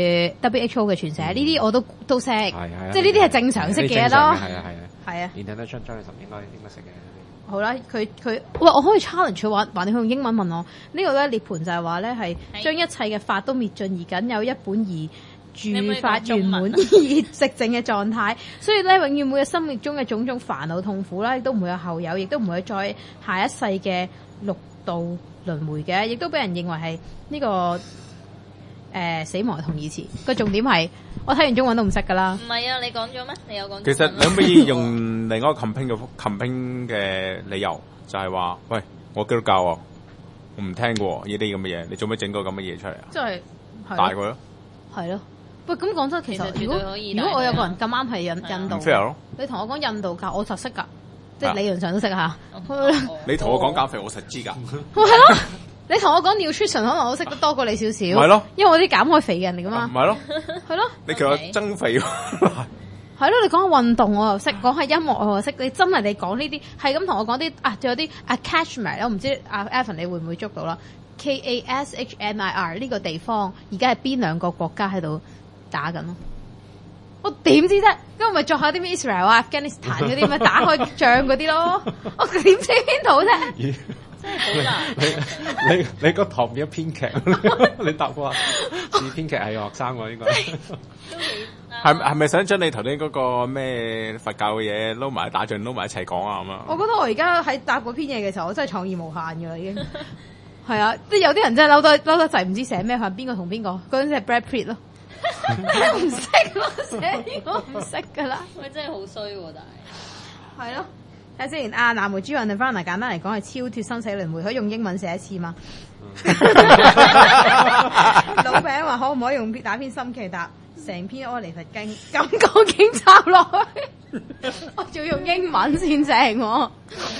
W H O 嘅全寫，呢啲、嗯、我都都識，即係呢啲係正常識嘅嘢咯。係啊係啊係啊。 International Journalism 應該應該識嘅。 好啦，佢佢喂，我可以 challenge 佢話，話你用英文問我、這個、呢個咧涅槃就係話咧係將一切嘅法都滅盡，而僅有一本而。住法圓滿而寂靜嘅狀態，所以咧永遠每個生命中嘅種種煩惱痛苦啦，亦都唔會有後有，亦都唔會再下一世嘅六道輪迴嘅，亦都俾人認為係呢、這個誒、呃、死亡嘅同義詞。個重點係我睇完中文都唔識噶啦。 唔係啊，你講咗咩？你有講？ 其實你可唔可以用另一個 campaign 嘅 campaign 嘅理由，就係、是、話，喂，我基督教啊，我唔聽過呢啲咁嘅嘢，你做咩整個咁嘅嘢出嚟啊？ 即係大個咯， 係咯。喂，咁講真，其實如果如果我有個人咁啱係印印度，你同我講印度教，我實識㗎，即係理論上都識嚇。 你同我講減肥，我實知㗎。 係咯，你同我講 nutrition，可能我識得多過你少少。係咯，因為我啲減開肥嘅人嚟㗎嘛。 唔係咯， 係咯。 你叫我增肥。 係咯，你講下運動我又識，講下音樂我又識。你真係你講呢啲係咁同我講啲啊，仲有啲啊 Kashmir，我唔知阿 Evan 你會唔會捉到啦 ？K A S H M I R 呢個地方而家係邊兩個國家喺度打緊咯？我點知啫？咁咪作下啲咩 Israel 啊、Afghanistan 嗰啲咩打開仗嗰啲咯？我點知邊度啫？ 真係好難。 你你你個堂變咗編劇，你答我似編劇係學生喎應該。 係係咪想將你頭先嗰個咩佛教嘅嘢撈埋打仗撈埋一齊講啊咁啊？ 我覺得我而家喺答嗰篇嘢嘅時候，我真係創意無限㗎啦已經。係啊，即係有啲人真係嬲得嬲得滯，唔知寫咩，係邊個同邊個？嗰陣時係 Brad Pitt 咯。我唔識咯，寫我唔識噶啦。 佢真係好衰喎，但係係咯。睇下先，啊藍莓豬雲定翻嚟，簡單嚟講係超脫生死輪迴，可以用英文寫一次嘛？老餅話可唔可以用打篇心祈答成篇阿彌陀經咁講經插落去？我仲要用英文先正喎。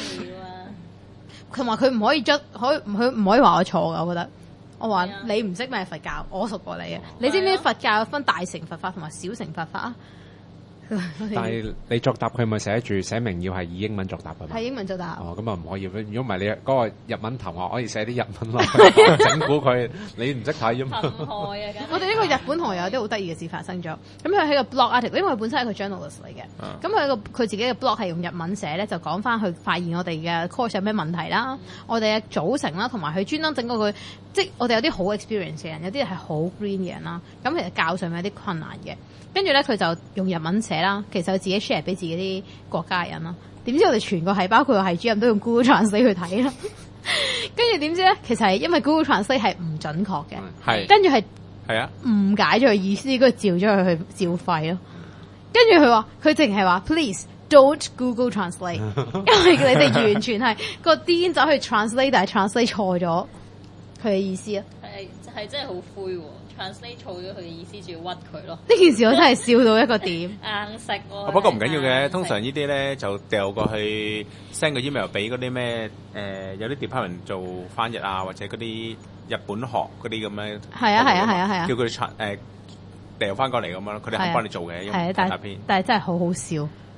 同埋佢唔可以捽，可以佢唔可以話我錯噶，我覺得。我話你唔識咩佛教，我熟過你嘅。你知唔知佛教分大乘佛法同埋小乘佛法啊？ 但係你作答佢咪寫住寫明要係以英文作答㗎嘛？ 係英文作答。 哦，咁啊唔可以。如果唔係你嗰個日文頭話可以寫啲日文落去整蠱佢，你唔識睇啫嘛。 我哋呢個日本同學有啲好得意嘅事發生咗。咁佢喺個 blog article，因為佢本身係個 journalist 嚟嘅。咁佢個佢自己嘅 blog 係用日文寫咧，就講翻去發現我哋嘅 course 有咩問題啦，嗯、我哋嘅組成啦，同埋佢專登整個佢，即係我哋有啲好 experience 嘅人，有啲係好 green 嘅人啦。咁其實教上面有啲困難嘅。跟住咧，佢就用日文寫啦。其實佢自己 share 俾自己啲國家人啦。點知我哋全個係包括係主任都用 Google Translate 去睇啦。跟住點知咧，其實係因為 Google Translate 係唔準確嘅。係。跟住係係啊，誤解咗佢意思，跟住照咗佢去照肺咯。跟住佢話，佢淨係話 Please don't Google Translate，因為你哋完全係個癲走去 translate，但係 translate 錯咗佢嘅意思啊。 係係真係好灰喎。translate 錯咗佢嘅意思，仲要屈佢咯。呢件事我真係笑到一個點。 硬食喎。 不過唔緊要嘅，通常呢啲咧就掉過去 send 個 email 俾嗰啲咩誒有啲 department 做翻譯啊，或者嗰啲日本學嗰啲咁樣。 係啊係啊係啊係啊。 叫佢哋傳誒掉翻過嚟咁樣咯，佢哋肯幫你做嘅。係啊， 但係但係真係好好笑。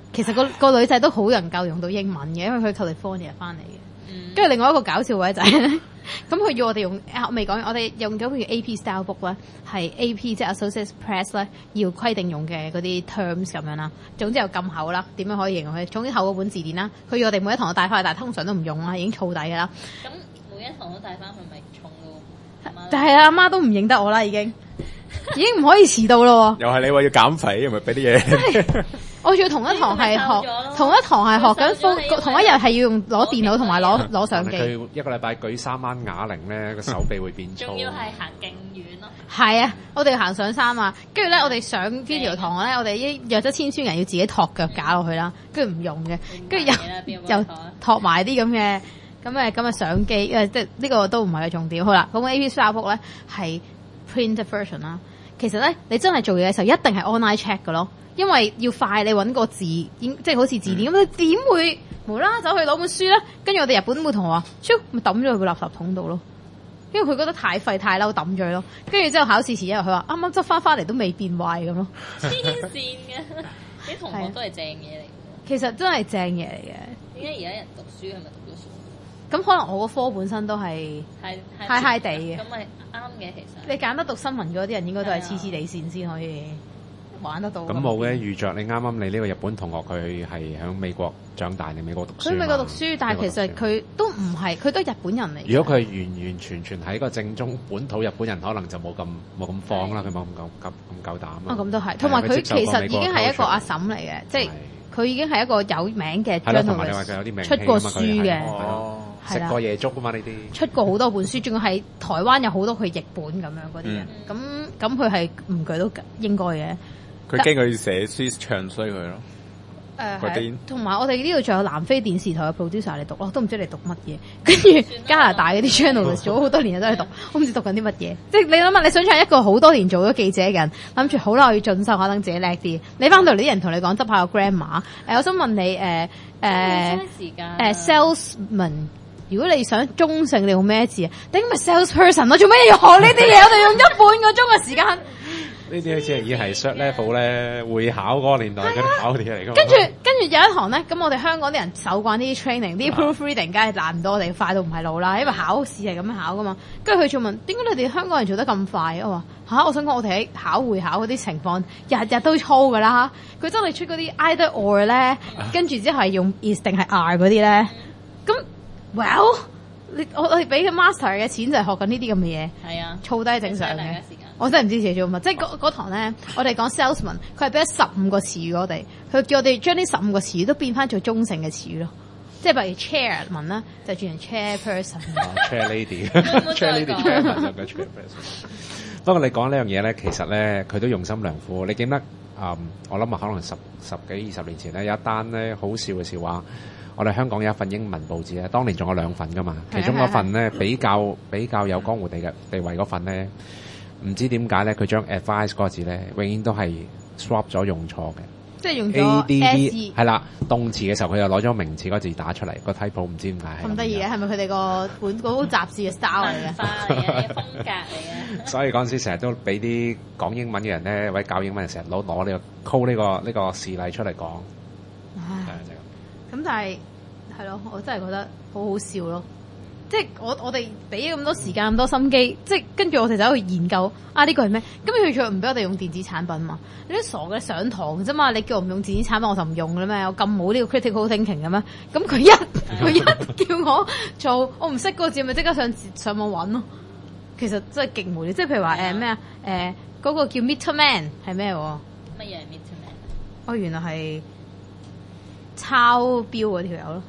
其實個個女仔都好能夠用到英文嘅，因為佢 California 翻嚟嘅。跟住、嗯、另外一個搞笑位就係、是、咧，咁佢要我哋用，我未講完，我哋用咗譬如 A P style book 咧，係 A P 即係 Associated Press 咧要規定用嘅嗰啲 terms 咁樣啦。總之又咁厚啦，點樣可以形容佢？總之厚嗰本字典啦，佢要我哋每一堂都帶翻去，但係通常都唔用啦，已經燥底㗎啦。 咁每一堂都帶翻去咪重㗎？ 但係阿媽都唔認得我啦，已經已經唔可以遲到咯。 又係你話要減肥，又咪俾啲嘢。 我仲要同一堂係學，同一堂係學緊，同一日係要用攞電腦同埋攞攞相機。 佢一個禮拜舉三彎啞鈴咧，個手臂會變粗。 仲要係行勁遠咯。 係啊，我哋行上山啊，跟住咧我哋上邊條堂咧，我哋已經約咗千書人要自己托腳架落去啦，跟住唔用嘅，跟住又又托埋啲咁嘅咁嘅咁嘅相機，誒即係呢個都唔係個重點。好啦，咁 A P style book 咧係 print version 啦。其實咧你真係做嘢嘅時候一定係 online check 嘅咯。因為要快，你揾個字，即係好似字典咁，嗯、你點會無啦啦走去攞本書咧？跟住我哋日本會同學話，超咪抌咗去個垃圾桶度咯。因為佢覺得太廢太嬲，抌咗佢咯。跟住之後考試前一日，佢話啱啱執翻翻嚟都未變壞咁咯。 黐線嘅，啲同學都係正嘢嚟。 其實真係正嘢嚟嘅。 點解而家人讀書係咪讀到書？ 咁可能我個科本身都係係嗨嗨地嘅。 咁咪啱嘅，其實。你揀得讀新聞嗰啲人應該都係黐黐地線先可以。玩得到咁冇嘅，遇着你啱啱你呢個日本同學，佢係喺美國長大定美國讀書？ 佢美國讀書，但係其實佢都唔係，佢都係日本人嚟。 如果佢係完完全全喺個正宗本土日本人，可能就冇咁冇咁放啦，佢冇咁夠咁咁夠膽啊！ 咁都係，同埋佢其實已經係一個阿嬸嚟嘅，即係佢已經係一個有名嘅 journalist，出過書嘅， 食過夜粥㗎嘛呢啲， 出過好多本書，仲要係台灣有好多去譯本咁樣嗰啲人，咁咁佢係唔舉都應該嘅。 佢驚佢寫書唱衰佢咯。 誒係，同埋我哋呢度仲有南非電視台嘅 producer 嚟讀咯，都唔知你讀乜嘢。跟住加拿大嗰啲 channel 做咗好多年都喺度讀，我唔知讀緊啲乜嘢。即係你諗下，你想唱一個好多年做咗記者嘅人，諗住好耐要進修下，等自己叻啲。你翻到嚟啲人同你講執下個 grammar。誒，我想問你誒誒誒 salesman， 如果你想中性，你用咩字啊？頂咪 salesperson 咯，做咩要學呢啲嘢？我哋用一半個鐘嘅時間。 呢啲好似係已係 short level 咧，會考嗰個年代嗰啲考啲嚟㗎。 跟住跟住有一堂咧，咁我哋香港啲人手慣啲 training，啲 proofreading 梗係難唔到我哋快到唔係路啦，因為考試係咁樣考噶嘛。跟住佢仲問點解你哋香港人做得咁快？我話嚇，我想講我哋喺考會考嗰啲情況，日日都操㗎啦。佢真係出嗰啲 either or 咧，跟住之後係用 is 定係 are 嗰啲咧。咁 well， 你我我哋俾個 master 嘅錢就係學緊呢啲咁嘅嘢。係啊，操低正常嘅。我真係唔知自己做乜，即係嗰嗰堂咧，我哋講 salesman， 佢係俾咗十五個詞語我哋，佢叫我哋將呢十五個詞語都變翻做中性嘅詞語咯。即係譬如 chairman 啦，就轉成 chairperson。chair lady，chair lady，chairman 就叫 chairperson。不過你講呢樣嘢咧，其實咧佢都用心良苦。你記得啊、嗯？我諗啊，可能十十幾二十年前咧有一單咧好笑嘅笑話。我哋香港有一份英文報紙咧，當年仲有兩份噶嘛，其中嗰份咧比較比較有江湖地嘅地位嗰份咧。唔知點解咧，佢將 advice 嗰個字咧，永遠都係 swap 咗用錯嘅。 即係用咗 S 係啦，動詞嘅時候佢又攞咗名詞嗰個字打出嚟，個 typo 唔知點解。 咁得意嘅，係咪佢哋個本嗰本雜誌嘅 style 嚟嘅？ 嚟嘅風格嚟嘅。 所以嗰陣時成日都俾啲講英文嘅人咧，或者教英文嘅成日攞攞呢個 call 呢個呢個事例出嚟講。 唉，咁、就係、但係係咯，我真係覺得好好笑咯。即係我我哋俾咁多時間咁多心機，即係跟住我哋就喺度研究啊呢個係咩？咁佢仲唔俾我哋用電子產品嘛？你都傻嘅，上堂啫嘛！你叫我唔用電子產品我就唔用嘅咩？我咁冇呢個 critical thinking 嘅咩？咁佢一佢一叫我做，我唔識嗰個字咪即刻上上網揾咯。其實真係極無聊，即係譬如話誒咩啊誒嗰個叫 Meter Man 係咩喎？ 乜嘢係 Meter Man？ 哦，原來係抄標嗰條友咯。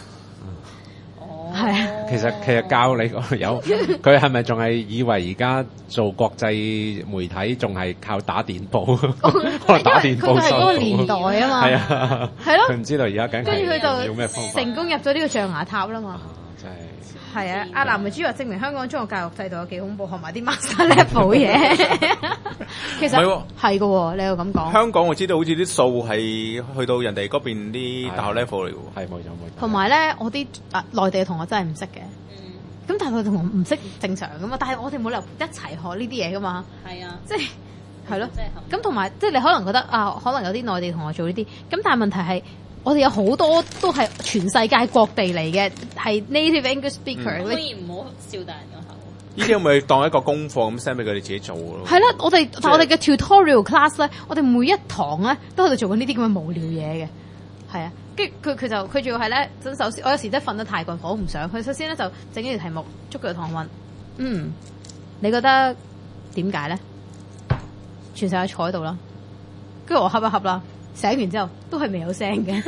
係啊， 其實其實教你個有，佢係咪仲係以為而家做國際媒體仲係靠打電報？可能打電報佢係嗰個年代啊嘛，係啊， 係咯， 佢唔知道而家梗係用咩方法， 成功入咗呢個象牙塔啦嘛。 真係係啊！阿南嘅主話證明香港中學教育制度有幾恐怖，學埋啲 master level 嘢。其實係嘅喎，你又咁講。 香港我知道好似啲數係去到人哋嗰邊啲大學 level 嚟嘅喎。 係冇錯冇錯。 同埋咧，我啲啊內地嘅同學真係唔識嘅。咁但係佢同學唔識正常噶嘛，但係我哋冇理由一齊學呢啲嘢噶嘛。 係啊， 即係係咯。咁同埋即係你可能覺得啊，可能有啲內地同學做呢啲，咁但係問題係我哋有好多都係全世界各地嚟嘅，係 native English speaker。 可以唔好笑大人個口。 呢啲咪當一個功課咁 send 俾佢哋自己做咯。 係啦，我哋但我哋嘅 tutorial class 咧，我哋每一堂咧都喺度做緊呢啲咁嘅無聊嘢嘅，係啊。跟住佢佢就佢仲要係咧，首先我有時真係瞓得太攰，我唔想。佢首先咧就整呢條題目，捉佢堂問。嗯，你覺得點解咧？全世界坐喺度啦，跟住我瞌一瞌啦，醒完之後都係未有聲嘅。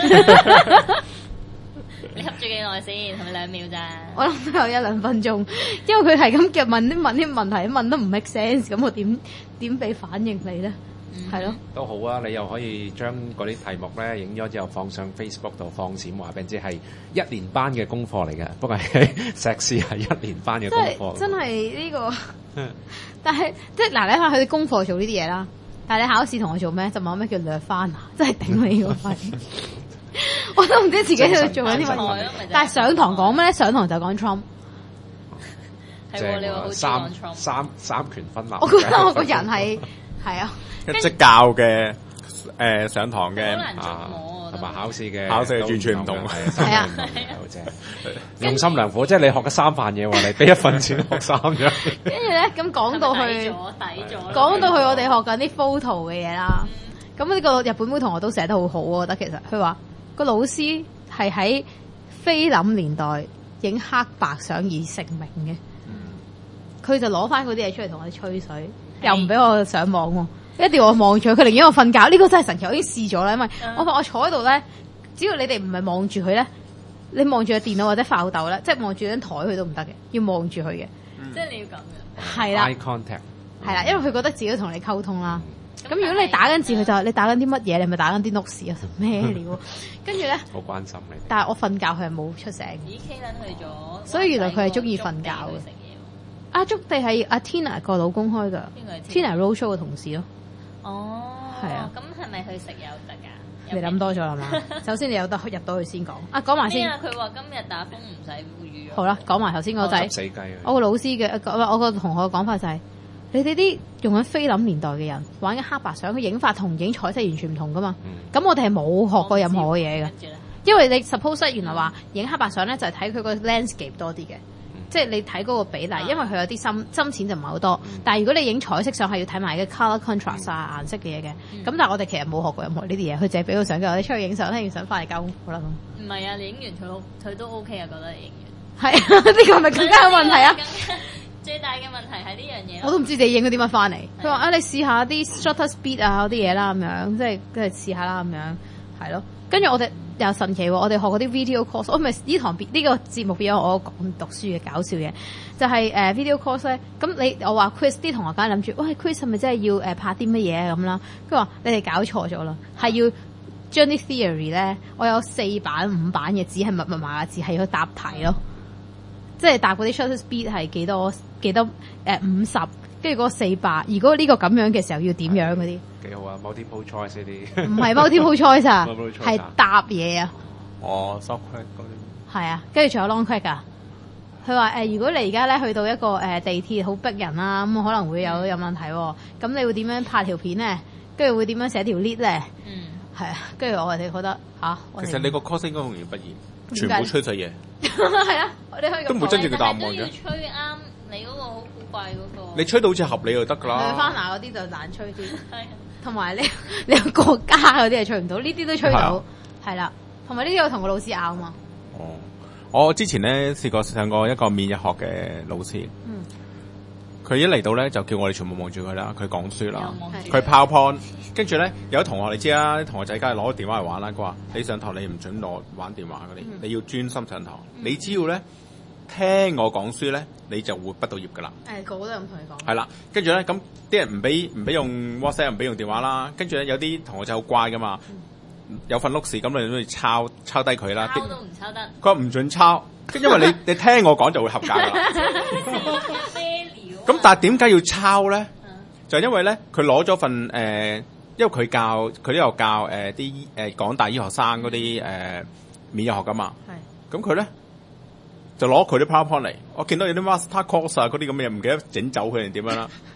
你瞌咗幾耐先？係咪兩秒咋？ 我諗都有一兩分鐘，因為佢係咁嘅問啲問啲問題，問得唔 make sense，咁我點點俾反應你咧？係咯、嗯， 都好啊！你又可以將嗰啲題目咧影咗之後放上 Facebook 度放閃，話俾人知係一年班嘅功課嚟嘅。不過係碩士係一年班嘅功課。真係呢、這個， 但係即係嗱，你睇下佢啲功課做呢啲嘢啦。但係你考試同我做咩？就問我咩叫略翻啊！真係頂你個肺！我都唔知自己喺度做緊啲乜嘢。但係上堂講咩咧？上堂就講 Trump。 係喎，你話好似三三三權分立。 我覺得我個人係係啊。 一即教嘅誒上堂嘅啊，同埋考試嘅考試完全唔同， 係啊， 好正，用心良苦，即係你學嘅三份嘢喎，你俾一份錢學三樣。 跟住咧，咁講到去講到去我哋學緊啲 photo 嘅嘢啦。咁呢個日本妹同學都寫得好好，我覺得其實佢話個老師係喺菲林年代影黑白相而成名嘅。佢就攞翻嗰啲嘢出嚟同我哋吹水，又唔俾我上網喎。一定要我望住佢，佢寧願我瞓覺。呢、這個真係神奇，我已經試咗啦。因為我發我坐喺度咧，只要你哋唔係望住佢咧，你望住個電腦或者發豆咧，即係望住張台佢都唔得嘅，要望住佢嘅。 即係你要咁樣。 係啦。 Eye contact。係啦，因為佢覺得自己同你溝通啦。咁、嗯、如果你打緊字，佢就話你打緊啲乜嘢？你咪打緊啲 notes 啊？咩料？跟住咧。好關心你。但係我瞓覺佢係冇出聲。 咦 K 撚去咗。所以原來佢係中意瞓覺嘅。阿竹地係阿 Tina 個老公開㗎。邊個 Tina Roadshow 嘅同事咯。 哦，係啊，咁係咪去食有得㗎？ 你諗多咗啦嘛？首先你有得入到去先講。啊，講埋先。 佢話今日打風唔使預約。 好啦，講埋頭先嗰仔。 死雞啊！ 我個老師嘅，我個同學嘅講法就係、是，你哋啲用緊菲林年代嘅人玩緊黑白相，佢影法同影彩色完全唔同噶嘛。咁、嗯、我哋係冇學過任何嘢嘅，因為你 suppose 原來話影黑白相咧就係睇佢個 landscape 多啲嘅。即係你睇嗰個比例，因為佢有啲深深淺就唔係好多。嗯、但係如果你影彩色相係要睇埋嘅 colour contrast 啊、嗯、顏色嘅嘢嘅。咁、嗯、但係我哋其實冇學過任何呢啲嘢，佢淨係俾個相嘅，我哋出去影相，影完相翻嚟交功課啦咁。 唔係啊，你影完佢佢都 OK 啊，覺得你影完。係啊，呢個係咪更加有問題啊？ 最大嘅問題係呢樣嘢。 我都唔知自己影咗啲乜翻嚟。佢話啊，你試下啲 shutter speed 啊嗰啲嘢啦，咁樣即係即係試下啦，咁樣係咯。跟住我哋。又神奇喎！我哋學嗰啲 video course，我唔係呢堂呢、呢個節目變咗我講讀書嘅搞笑嘢，就係、是、誒、uh, video course 咧。咁你我話 Chris 啲同學梗係諗住，喂 Chris 係咪真係要誒拍啲乜嘢咁啦？佢話你哋搞錯咗啦，係要將啲 theory 咧，我有四版五版嘅紙係密密麻麻嘅字，係要答題咯。即係答嗰啲 shutter speed 係幾多幾多誒五十，跟住嗰四百。如果呢個咁樣嘅時候要點樣嗰啲？ 幾好啊 ！multiple choice 呢啲唔係 multiple choice 啊，係答嘢啊。 哦 short quick 嗰啲係啊，跟住仲有 long quick 啊。佢話誒，如果你而家咧去到一個誒、呃、地鐵好逼人啦，咁可能會有有問題喎、啊。咁你會點樣拍條片咧？跟住會點樣寫條 lead 咧？嗯，係啊。跟住我哋覺得嚇，啊、 其實你個 course 應該容易畢業，全部吹晒嘢。 係啊，我哋可以都冇真正嘅答案嘅。 都要吹啱你嗰個好古怪嗰、嗰個。 你吹到好似合理就得㗎啦。 翻拿嗰啲就難吹啲。係。同埋你你個國家嗰啲係吹唔到，呢啲都吹到，係啦。同埋呢啲我同個老師拗嘛。 哦，我之前咧試過上過一個免日學嘅老師，嗯，佢一嚟到咧就叫我哋全部望住佢啦，佢講書啦，佢 PowerPoint，跟住咧有啲同學你知啦，啲同學仔梗係攞個電話嚟玩啦，佢話你上堂你唔准攞玩電話嗰啲，嗯、你要專心上堂，嗯、你只要咧聽我講書咧，你就會畢到業噶啦。 誒，個個都咁同你講。係啦，跟住咧咁啲人唔俾唔俾用 WhatsApp， 唔俾用電話啦。跟住咧有啲同學仔好乖噶嘛，嗯、有份碌事咁你都要抄抄低佢啦。 抄都唔抄得。 佢話唔准抄，因為你你聽我講就會合格噶啦。 咩料？ 咁但係點解要抄咧？嗯、就因為咧佢攞咗份誒、呃，因為佢教佢都有教誒啲誒港大醫學生嗰啲誒免疫學噶嘛。係。咁佢咧？就攞佢啲 PowerPoint 嚟，我見到有啲 master course 啊嗰啲咁嘅嘢，唔記得整走佢定點樣啦。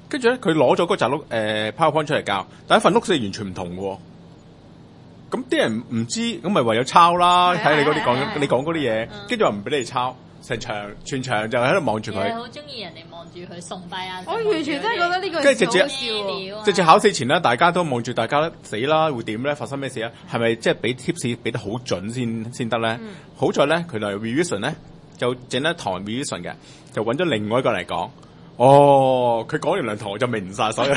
跟住咧佢攞咗嗰扎碌誒 PowerPoint 出嚟教，但係份碌係完全唔同嘅喎。咁啲人唔知，咁咪唯有抄啦。睇你嗰啲講，你講嗰啲嘢，跟住話唔俾你哋抄，成場全場就喺度望住佢。 好中意人哋望住佢崇拜啊！ 我完全真係覺得呢個跟住直接好笑， 直接考試前咧，大家都望住大家死啦，會點咧？發生咩事啊？係咪即係俾 tips 俾得好準先先得咧？嗯、好在咧，佢嚟 revision 咧就整一堂 revision 嘅，就揾咗另外一個嚟講。哦，佢講完兩堂我就明晒所有。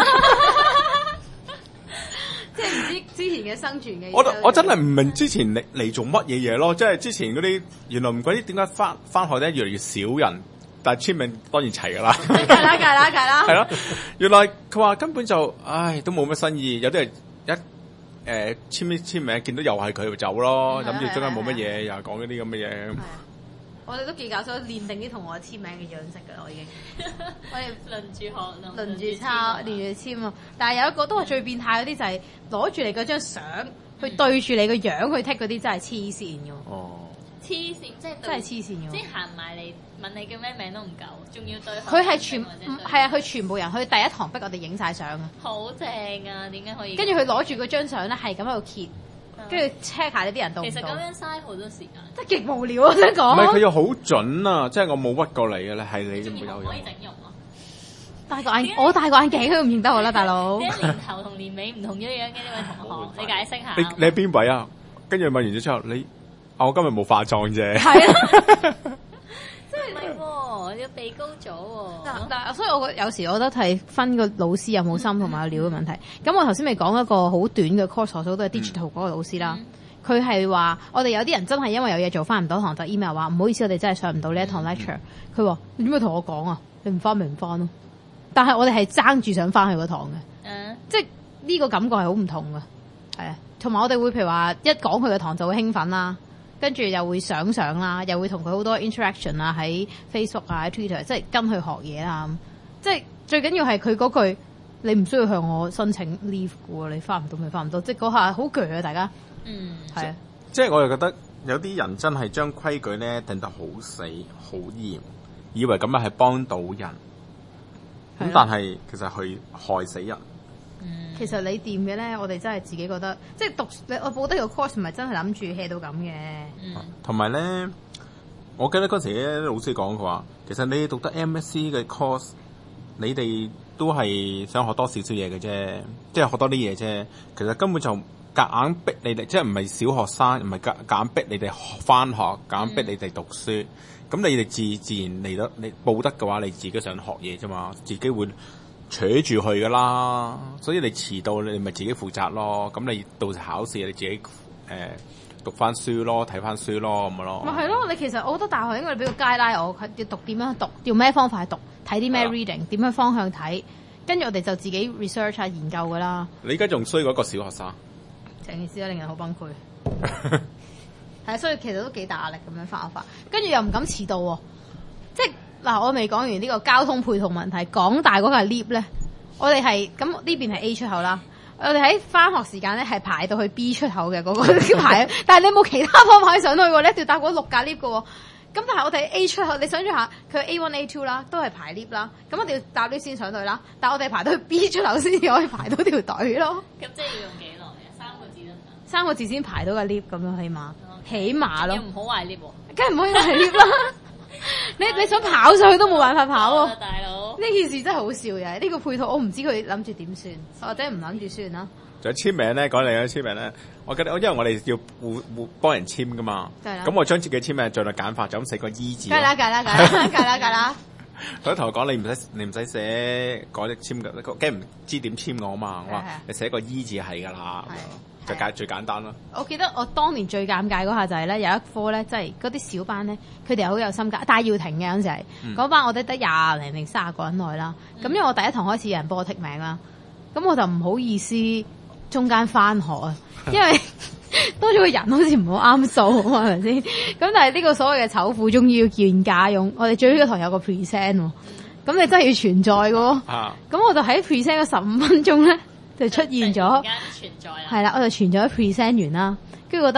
即係唔知之前嘅生存嘅嘢。 我我真係唔明之前嚟嚟做乜嘢嘢咯，即係之前嗰啲原來唔怪啲點解翻翻學咧越嚟越少人，但係簽名當然齊㗎啦。 梗啦梗啦梗啦。係咯，原來佢話根本就唉都冇乜新意，有啲人一誒、呃、簽啲簽名見到又係佢就走咯，諗住中間冇乜嘢，又係講嗰啲咁嘅嘢。 我哋都幾搞笑，練定啲同學簽名嘅樣式㗎啦，我已經。我哋輪住學， 輪住抄，連住簽啊！但係有一個都係最變態嗰啲，就係攞住你嗰張相去對住你個樣去剔嗰啲，真係黐線㗎。 哦， 黐線即係真係黐線㗎。 即係行埋嚟問你叫咩名都唔夠，仲要對。 佢係全係啊！佢全部人去第一堂逼我哋影晒相啊！ 好正啊！點解可以？ 跟住佢攞住嗰張相咧，係咁喺度揭。跟住 check 下呢啲人到唔到？ 其實咁樣嘥好多時間， 真係極無聊啊！我想講， 唔係佢又好準啊！即係我冇屈過你嘅咧，係你都冇有用。 可以整容咯。 戴個眼，我戴個眼鏡佢都唔認得我啦，大佬。 點解年頭同年尾唔同咗樣嘅呢位同學？你解釋下。 你你喺邊位啊？跟住問完咗之後，你啊我今日冇化妝啫。 係啊。 真係唔係喎，你鼻高咗喎。 但係，所以我有時我覺得係分個老師有冇心同埋有料嘅問題。咁我頭先咪講一個好短嘅 course，所都係 digital 嗰個老師啦。佢係話我哋有啲人真係因為有嘢做翻唔到堂，就 email 話唔好意思，我哋真係上唔到呢一堂 lecture。佢話你點解同我講啊？你唔翻咪唔翻咯。但係我哋係爭住想翻去個堂嘅，嗯、即係呢個感覺係好唔同嘅，係啊。同埋我哋會譬如話一講佢嘅堂就會興奮啦。跟住又會想想啦，又會同佢好多 interaction 啊，喺 Facebook 啊，喺 Twitter，即係跟佢學嘢啦。即係最緊要係佢嗰句，你唔需要向我申請 leave 嘅喎，你翻唔到咪翻唔到。即係嗰下好鋸啊，大家。嗯，係啊。 即係我又覺得有啲人真係將規矩咧定得好死好嚴，以為咁樣係幫到人。咁但係其實係害死人。 嗯、其實你掂嘅咧，我哋真係自己覺得，即係讀你我報得個 course 唔係真係諗住 hea 到咁嘅。 同埋咧，我記得嗰時咧老師講佢話，其實你讀得 M S C 嘅 course， 你哋都係想學多少少嘢嘅啫，即係學多啲嘢啫。其實根本就夾硬逼你哋，即係唔係小學生，唔係夾夾硬逼你哋返學，夾硬逼你哋讀書。咁、嗯、你哋自自然嚟得，你報得嘅話，你自己想學嘢啫嘛，自己會扯住去噶啦，所以你遲到你咪自己負責咯。咁你到時考試你自己誒、呃、讀翻書咯，睇翻書咯咁咯。咪係咯， 你其實我覺得大學應該俾個 guideline我，要讀點樣讀，用咩方法去讀，睇啲咩 reading，點樣方向睇，跟住我哋就自己 research 下研究噶啦。 你而家仲衰過一個小學生， 成件事都令人好崩潰。係啊，所以其實都幾大壓力咁樣翻學法，跟住又唔敢遲到喎，即係。嗱，我未講完呢個交通配套問題，港大嗰個 lift 咧，我哋係咁呢邊係 A 出口啦，我哋喺翻學時間咧係排到去 B 出口嘅嗰、嗰個排，但係你冇其他方法上去喎，你一定要搭嗰六架 lift 嘅喎。咁但係我哋 A 出口，你想象下，佢 A one A two 啦，都係排 lift 啦，咁我哋要搭 lift 先上去啦。但係我哋排到去 B 出口先至可以排到條隊咯。 咁即係要用幾耐啊？三個字得唔得？ 三個字先排到個 lift 咁樣起碼，起碼咯。 唔好壞 lift 喎， 梗係唔可以壞 lift 啦。你你想跑上去都冇辦法跑喎， 大佬！呢件事真係好笑嘅，呢、呢個配套我唔知佢諗住點算，或者唔諗住算啦。 仲有簽名咧，講嚟嘅簽名咧，我記得，因為我哋要互互幫人簽噶嘛，咁我將自己簽名盡量簡化，就咁寫個 E 字。 梗啦梗啦梗啦梗啦梗啦！ 佢同我講你唔使你唔使寫改啲簽嘅，梗係唔知點簽我啊嘛，我話你寫個 E 字係噶啦。就簡最簡單咯。 我記得我當年最尷尬嗰下就係咧，有一科咧，即係嗰啲小班咧，佢哋好有心㗎，但係要停嘅嗰陣時係嗰、嗯、班我哋得廿零定卅個人內啦。咁、嗯、因為我第一堂開始有人幫我剔名啦，咁我就唔好意思中間翻學啊，因為多咗個人好似唔好啱數啊嘛，係咪先？咁但係呢個所謂嘅醜婦終於要見家用，我哋最尾嗰堂有個 present 喎，咁你真係要存在嘅喎。啊！咁我就喺 present 嗰十五分鐘咧。就出現咗，係啦，我就傳咗 present 完啦，跟住覺得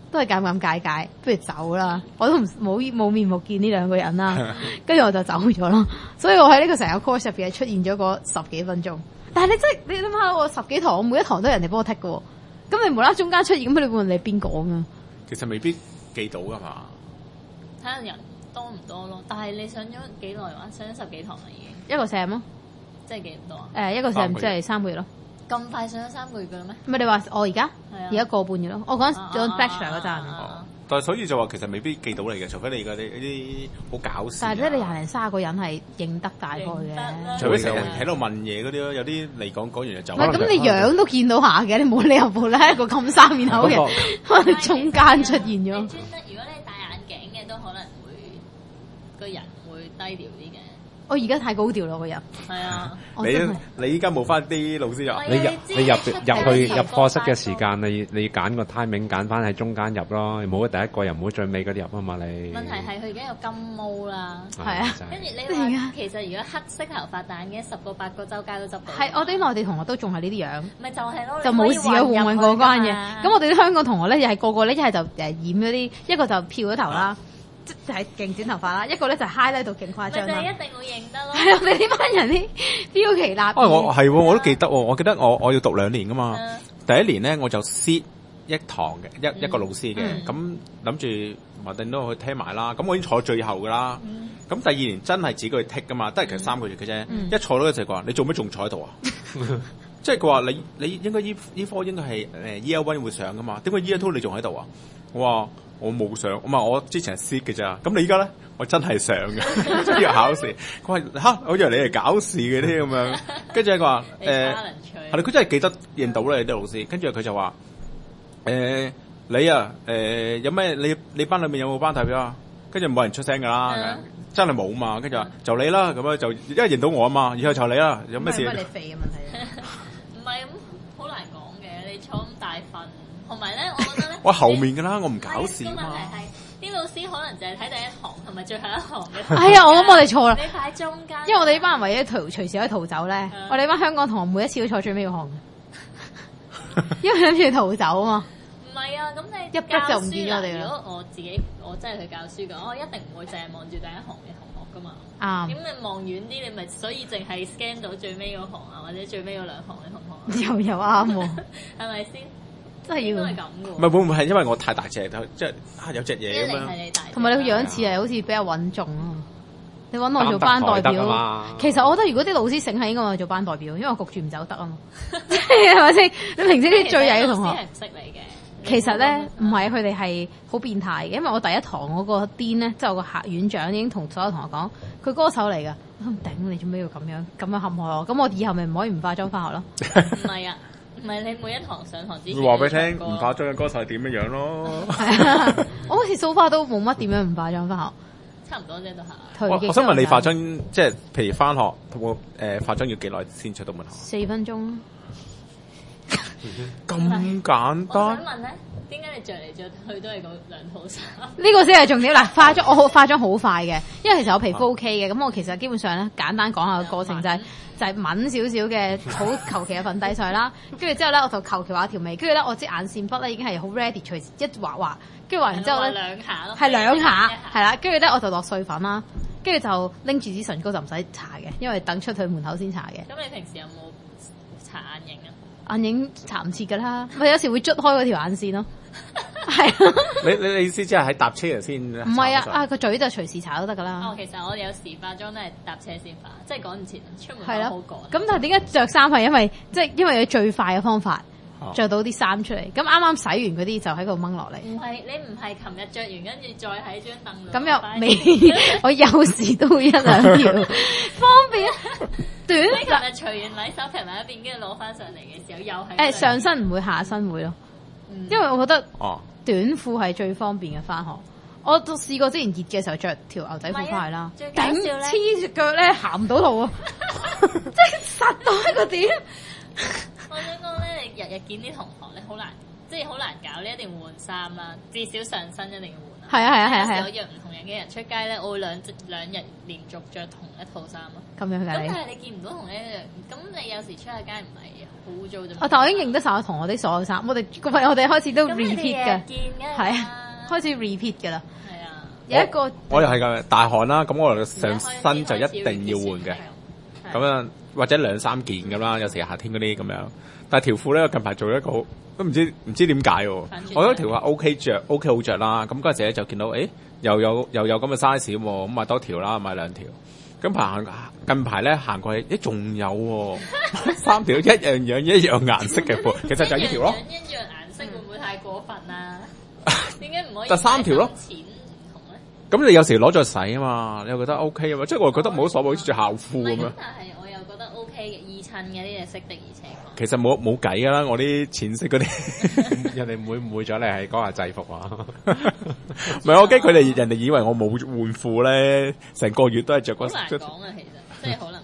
都係尷尷尬尬，不如走啦。我都唔冇冇面目見呢兩個人啦，跟住我就走咗咯。所以我喺呢個成個 course 入邊係出現咗個十幾分鐘。但係你真係你諗下，我十幾堂，我每一堂都係人哋幫我剔嘅，咁你無啦啦中間出現，咁你會問你邊個啊？ 其實未必記到噶嘛， 睇下人多唔多咯。但係你上咗幾耐話？上咗十幾堂啦已經。 一個 sem 咯， 即係幾唔多啊？ 誒，一個 sem 即係三個月咯。 咁快上咗三個月嘅啦咩？ 唔係你話我而家而家個半月咯。我嗰陣做 bachelor 嗰陣。 但係所以就話其實未必記到你嘅，除非你嗰啲呢啲好搞笑。 但係咧，你廿零卅個人係認得大概嘅。 除非成日喺度問嘢嗰啲咯，有啲嚟講講完就走。 唔係咁，你樣都見到下嘅，你冇理由冇咧一個咁生面口嘅，可能中間出現咗。 你專登，如果你戴眼鏡嘅，都可能會個人會低調啲嘅。 我而家太高調啦，個人。 係啊， 你你依家冇翻啲老師入， 你入你入入去入課室嘅時間，你你揀個 timing 揀翻喺中間入咯，唔好第一個又唔好最尾嗰啲入啊嘛你。 問題係佢而家有金毛啦， 係啊， 跟住你話其實如果黑色頭髮戴眼鏡，十個八個周街都執到。係我啲內地同學都仲係呢啲樣， 咪就係咯， 就冇事嘅混混過關嘅。咁我哋啲香港同學咧，又係個個咧一係就誒染嗰啲，一個就漂咗頭啦。就係勁剪頭髮啦，一個咧就 highlight 到勁誇張啦。 咪就係一定會認得咯。 係啊，你呢班人啲標奇立異。 啊，我係我都記得喎，我記得我我要讀兩年噶嘛。嗯、第一年咧我就 sit 一堂嘅一、嗯、一個老師嘅，咁諗住話定都去聽埋啦。咁我已經坐最後噶啦。咁、嗯、第二年真係自己去剔噶嘛，都係其實三個月嘅啫。嗯、一坐到嗰陣話，你做咩仲坐喺度啊？即係佢話你你應該依依科應該係誒 year one 會上噶嘛？點解 year two 你仲喺度啊？我話。我冇上，唔係我之前係 sit 嘅咋，咁你依家咧，我真係上嘅，即係考試。佢話吓，我以為你係搞事嘅添咁樣，跟住佢話誒，係啦，佢真係記得認到咧啲老師，跟住佢就話誒、呃、你啊誒、呃、有咩你你班裏面有冇班代表啊？跟住冇人出聲噶啦，嗯、真係冇嘛，跟住話就你啦，咁樣就因為認到我啊嘛，以後就你啦，有咩事？ 唔係你肥嘅問題， 唔係咁好難講嘅，你坐咁大份。同埋咧，我覺得咧， 我後面㗎啦，我唔搞事嘛。個問題係啲老師可能就係睇第一行同埋最後一行嘅。 係啊，我諗我哋錯啦。 你擺中間， 因為我哋呢班人為咗逃隨時可以逃走咧，我哋呢班香港同學每一次都坐最尾個行嘅，因為諗住逃走啊嘛。 唔係啊，咁你一筆就唔見咗我哋啦。 如果我自己我真係去教書嘅，我一定唔會淨係望住第一行嘅同學噶嘛。 啱。咁你望遠啲，你咪所以淨係 scan 到最尾嗰行啊，或者最尾嗰兩行嘅同學。 又又啱喎， 係咪先？ 真係要係咁嘅。 唔係會唔會係因為我太大隻，即係有隻嘢咁樣？ 同埋你個樣似係好似比較穩重咯。你揾我做班代表，其實我覺得如果啲老師醒係應該我做班代表，因為我焗住唔走得啊嘛。係咪先？你平時啲最曳嘅同學係唔識你嘅。 其實咧唔係，佢哋係好變態嘅。因為我第一堂嗰個癲咧，即係我個客院長已經同所有同學講，佢歌手嚟㗎。我唔頂你做咩要咁樣咁樣陷害我？咁我以後咪唔可以唔化妝返學咯？ 唔係啊。唔係你每一堂上堂之前， 話俾你聽唔化妝嘅歌手係點樣樣咯？ 係啊，我好似so far都冇乜點樣唔化妝翻學， 差唔多啫都係。 我我想問你化妝，即係譬如翻學同我誒化妝要幾耐先出到門口？ 四分鐘。 咁簡單？ 我想問咧，點解你着嚟着去都係嗰兩套衫？ 呢個先係重點嗱，化妝我好化妝好快嘅，因為其實我皮膚 OK 嘅，咁我其實基本上咧簡單講下個過程就係。就係抿少少嘅好求其嘅粉底水啦，跟住之後咧我就求其畫條眉，跟住咧我支眼線筆咧已經係好 ready，隨時一畫畫，跟住畫完之後咧兩下咯， 係兩下，係啦，跟住咧我就落碎粉啦，跟住就拎住支唇膏就唔使搽嘅，因為等出去門口先搽嘅。 咁你平時有冇搽眼影啊？ 眼影搽唔切㗎啦，咪有時會捽開嗰條眼線咯。係啊， 你你你意思即係喺搭車人先？ 唔係啊，啊個嘴就隨時搽都得㗎啦。 哦，其實我哋有時化妝都係搭車先化，即係趕唔切出門口好趕。 咁但係點解着衫係因為即係因為有最快嘅方法着到啲衫出嚟。咁啱啱洗完嗰啲就喺度掹落嚟。 唔係你唔係琴日着完跟住再喺張凳度。 咁又未，我有時都會一兩條方便短。 你琴日除完禮手平埋一邊，跟住攞翻上嚟嘅時候又係。誒上身唔會，下身會咯，因為我覺得短褲係最方便嘅翻學。我都試過之前熱嘅時候着條牛仔褲翻去啦，頂黐住腳咧行唔到路啊，即係實到一個點。 我想講咧，你日日見啲同學咧好難，即係好難搞。你一定要換衫啦，至少上身一定要換啦。 係啊係啊係啊係啊有時我約唔同人嘅人出街咧，我會兩兩日連續着同一套衫咯。 咁樣㗎咁你？ 但係你見唔到同一樣，咁你有時出下街唔係好污糟啫嘛。 啊！但我已經認得晒我同我啲所有衫，我哋我哋開始都咁你哋 repeat 嘅， 見嘅係啊，開始 repeat 㗎啦。 係啊， 有一個我又係㗎，大汗啦，咁我上身就一定要換嘅，咁樣或者兩三件咁啦，有時夏天嗰啲咁樣。但係條褲咧，我近排做咗一個好都唔知唔知點解喎。我覺得條褲 O K 着 ，O K 好着啦。咁嗰陣時咧就見到，誒又有又有咁嘅 size 喎，咁買多條啦，買兩條。咁排近排咧行過去，誒仲有喎，三條一樣樣一樣顏色嘅褲，其實就係呢條咯。 一樣顏色會唔會太過分啊？點解唔可以？ 就三條咯。 錢唔同咧？ 咁你有時攞咗洗啊嘛，你又覺得 O K 啊嘛，即係我覺得冇乜所謂，好似着校褲咁樣。 但係我又覺得 O K 嘅，易襯嘅呢隻色的，而且其實冇冇計㗎啦，我啲淺色嗰啲， 人哋唔會唔會咗你係講下制服啊？ 唔係我驚佢哋人哋以為我冇換褲咧，成個月都係着嗰。 好難講啊，其實即係可能會。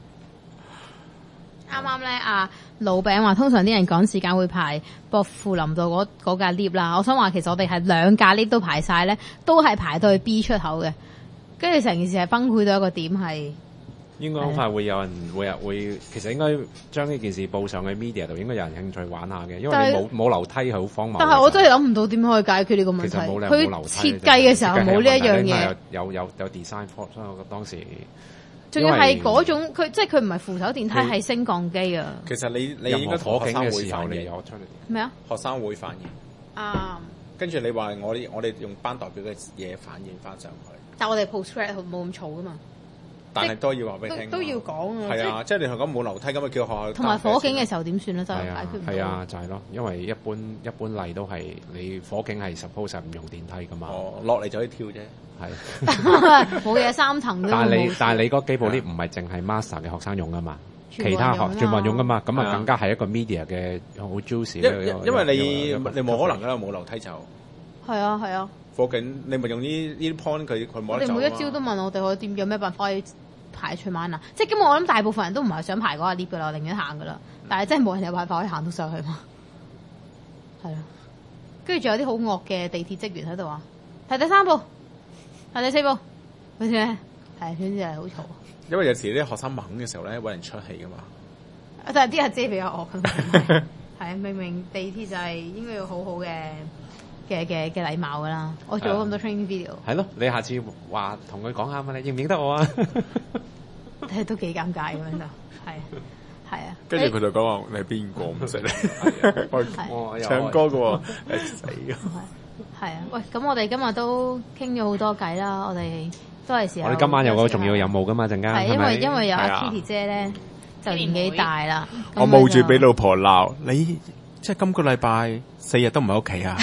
啱啱咧，阿老餅話通常啲人趕時間會排薄扶林道嗰嗰架 lift 啦。我想話其實我哋係兩架 lift 都排晒咧，都係排到去 B 出口嘅。跟住成件事係崩潰到一個點係。 應該好快會有人會會，其實應該將呢件事報上去 media 度，應該有人興趣玩下嘅，因為你冇冇樓梯係好荒謬。 但係我真係諗唔到點可以解決呢個問題。 其實冇理由佢冇樓梯設計嘅時候冇呢一樣嘢。 有有有 design fault，所以我覺得當時仲要係嗰種佢即係佢唔係扶手電梯，係升降機啊。 其實你你應該火警嘅時候你你有出嚟咩啊？ 學生會反映。 啊！ 跟住你話我哋我哋用班代表嘅嘢反映翻上去。 但係我哋 postgrad 冇咁嘈噶嘛。 但係都要話俾你聽， 都要講啊！ 係啊，即係你同講冇樓梯咁啊，叫學校同埋火警嘅時候點算咧？就解決唔到。 係啊，就係咯，因為一般一般例都係你火警係 suppose 係唔用電梯噶嘛。 哦，落嚟就可以跳啫。 係。 冇嘢，三層都冇。 但係你但係你嗰幾部 lift 唔係淨係 master 嘅學生用噶嘛？其他學全部人用噶嘛？咁啊更加係一個 media 嘅好 juicy 嘅。 因為你你冇可能噶啦，冇樓梯就。 係啊係啊。 火警你咪用呢呢啲 point 佢佢冇得走啊嘛。 我哋每一朝都問我哋可以點有咩辦法可以排除萬難，即係咁我諗大部分人都唔係想排嗰個 lift 噶啦，我寧願行噶啦。但係真係冇人有辦法可以行到上去嘛。係啊，跟住仲有啲好惡嘅地鐵職員喺度話：係第三部，係第四部，好似咧係，總之係好嘈。因為有時啲學生猛嘅時候咧，揾人出氣噶嘛。 但係啲阿姐比較惡。係明明地鐵就係應該要好好嘅嘅嘅嘅禮貌噶啦。我做咗咁多 training video。係咯，你下次話同佢講下嘛，你認唔認得我啊？ 都幾尷尬咁樣就係係啊。 跟住佢就講話你係邊個唔識咧？我唱歌嘅喎，死嘅。 係啊，喂，咁我哋今日都傾咗好多偈啦，我哋都係時候。 我哋今晚有個重要任務噶嘛，陣間係因為因為有阿 Kitty 姐咧，就年紀大啦。 我冒住俾老婆鬧你，即係今個禮拜四日都唔喺屋企啊！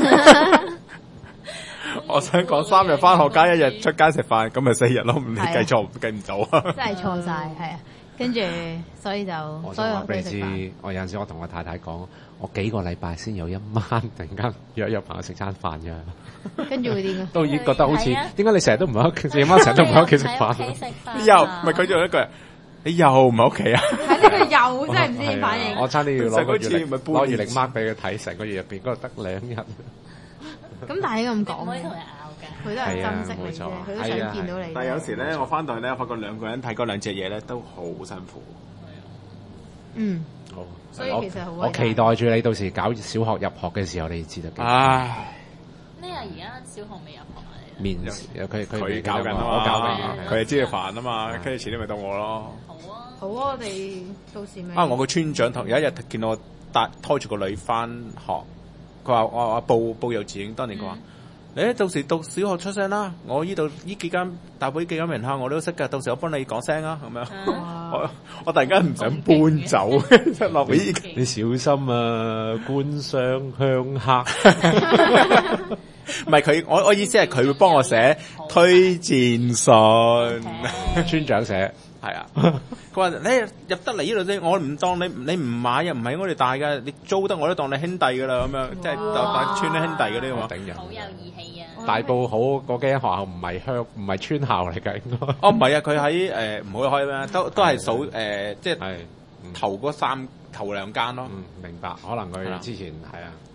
我想講三日翻學加一日出街食飯，咁咪四日咯。你計錯計唔到啊！ 真係錯晒，係啊。跟住所以就，所以我俾你知，我有陣時我同我太太講，我幾個禮拜先有一晚突然間約約朋友食餐飯㗎。 跟住會點啊？ 都已經覺得好似點解你成日都唔喺屋企，夜晚成日都唔喺屋企食飯？ 你又唔係佢仲有一句，你又唔喺屋企啊？ 係呢個又真係唔知點反應。 我差啲要攞個月曆，攞月曆 mark 俾佢睇，成個月入邊嗰度得兩日。 咁但係你咁講， 唔可以同人拗嘅， 佢都係珍惜你啫，佢都想見到你。 但係有時咧，我翻到去咧，發覺兩個人睇嗰兩隻嘢咧，都好辛苦。 嗯， 好。 所以其實好。 我期待住你到時搞小學入學嘅時候，你知道。 唉。 咩啊？而家小學未入學啊？ 面佢佢佢搞緊啊嘛， 我搞緊， 佢係知道煩啊嘛，跟住遲啲咪到我咯。 好啊， 好啊，我哋到時咪。 啊！我個村長同有一日見到我帶拖住個女翻學。佢話：我我報報幼稚園，當年佢話：你到時讀小學出聲啦，我呢度呢幾間大埔呢幾間名校我都識㗎，到時我幫你講聲啊，咁樣。我我突然間唔想搬走，即落嚟。 你小心啊，官商鄉黑。 唔係佢，我我意思係佢會幫我寫推薦信， 村長寫。 係啊，佢話你入得嚟呢度啫，我唔當你你唔買又唔係我哋大㗎，你租得我都當你兄弟㗎啦，咁樣即係大村啲兄弟嗰啲嘛。頂人。好有義氣啊！ 大埔好嗰間學校唔係鄉唔係村校嚟㗎，應該。 哦，唔係啊，佢喺誒唔好開咩，都都係數誒，即係頭嗰三頭兩間咯。 嗯，明白。可能佢之前係啊。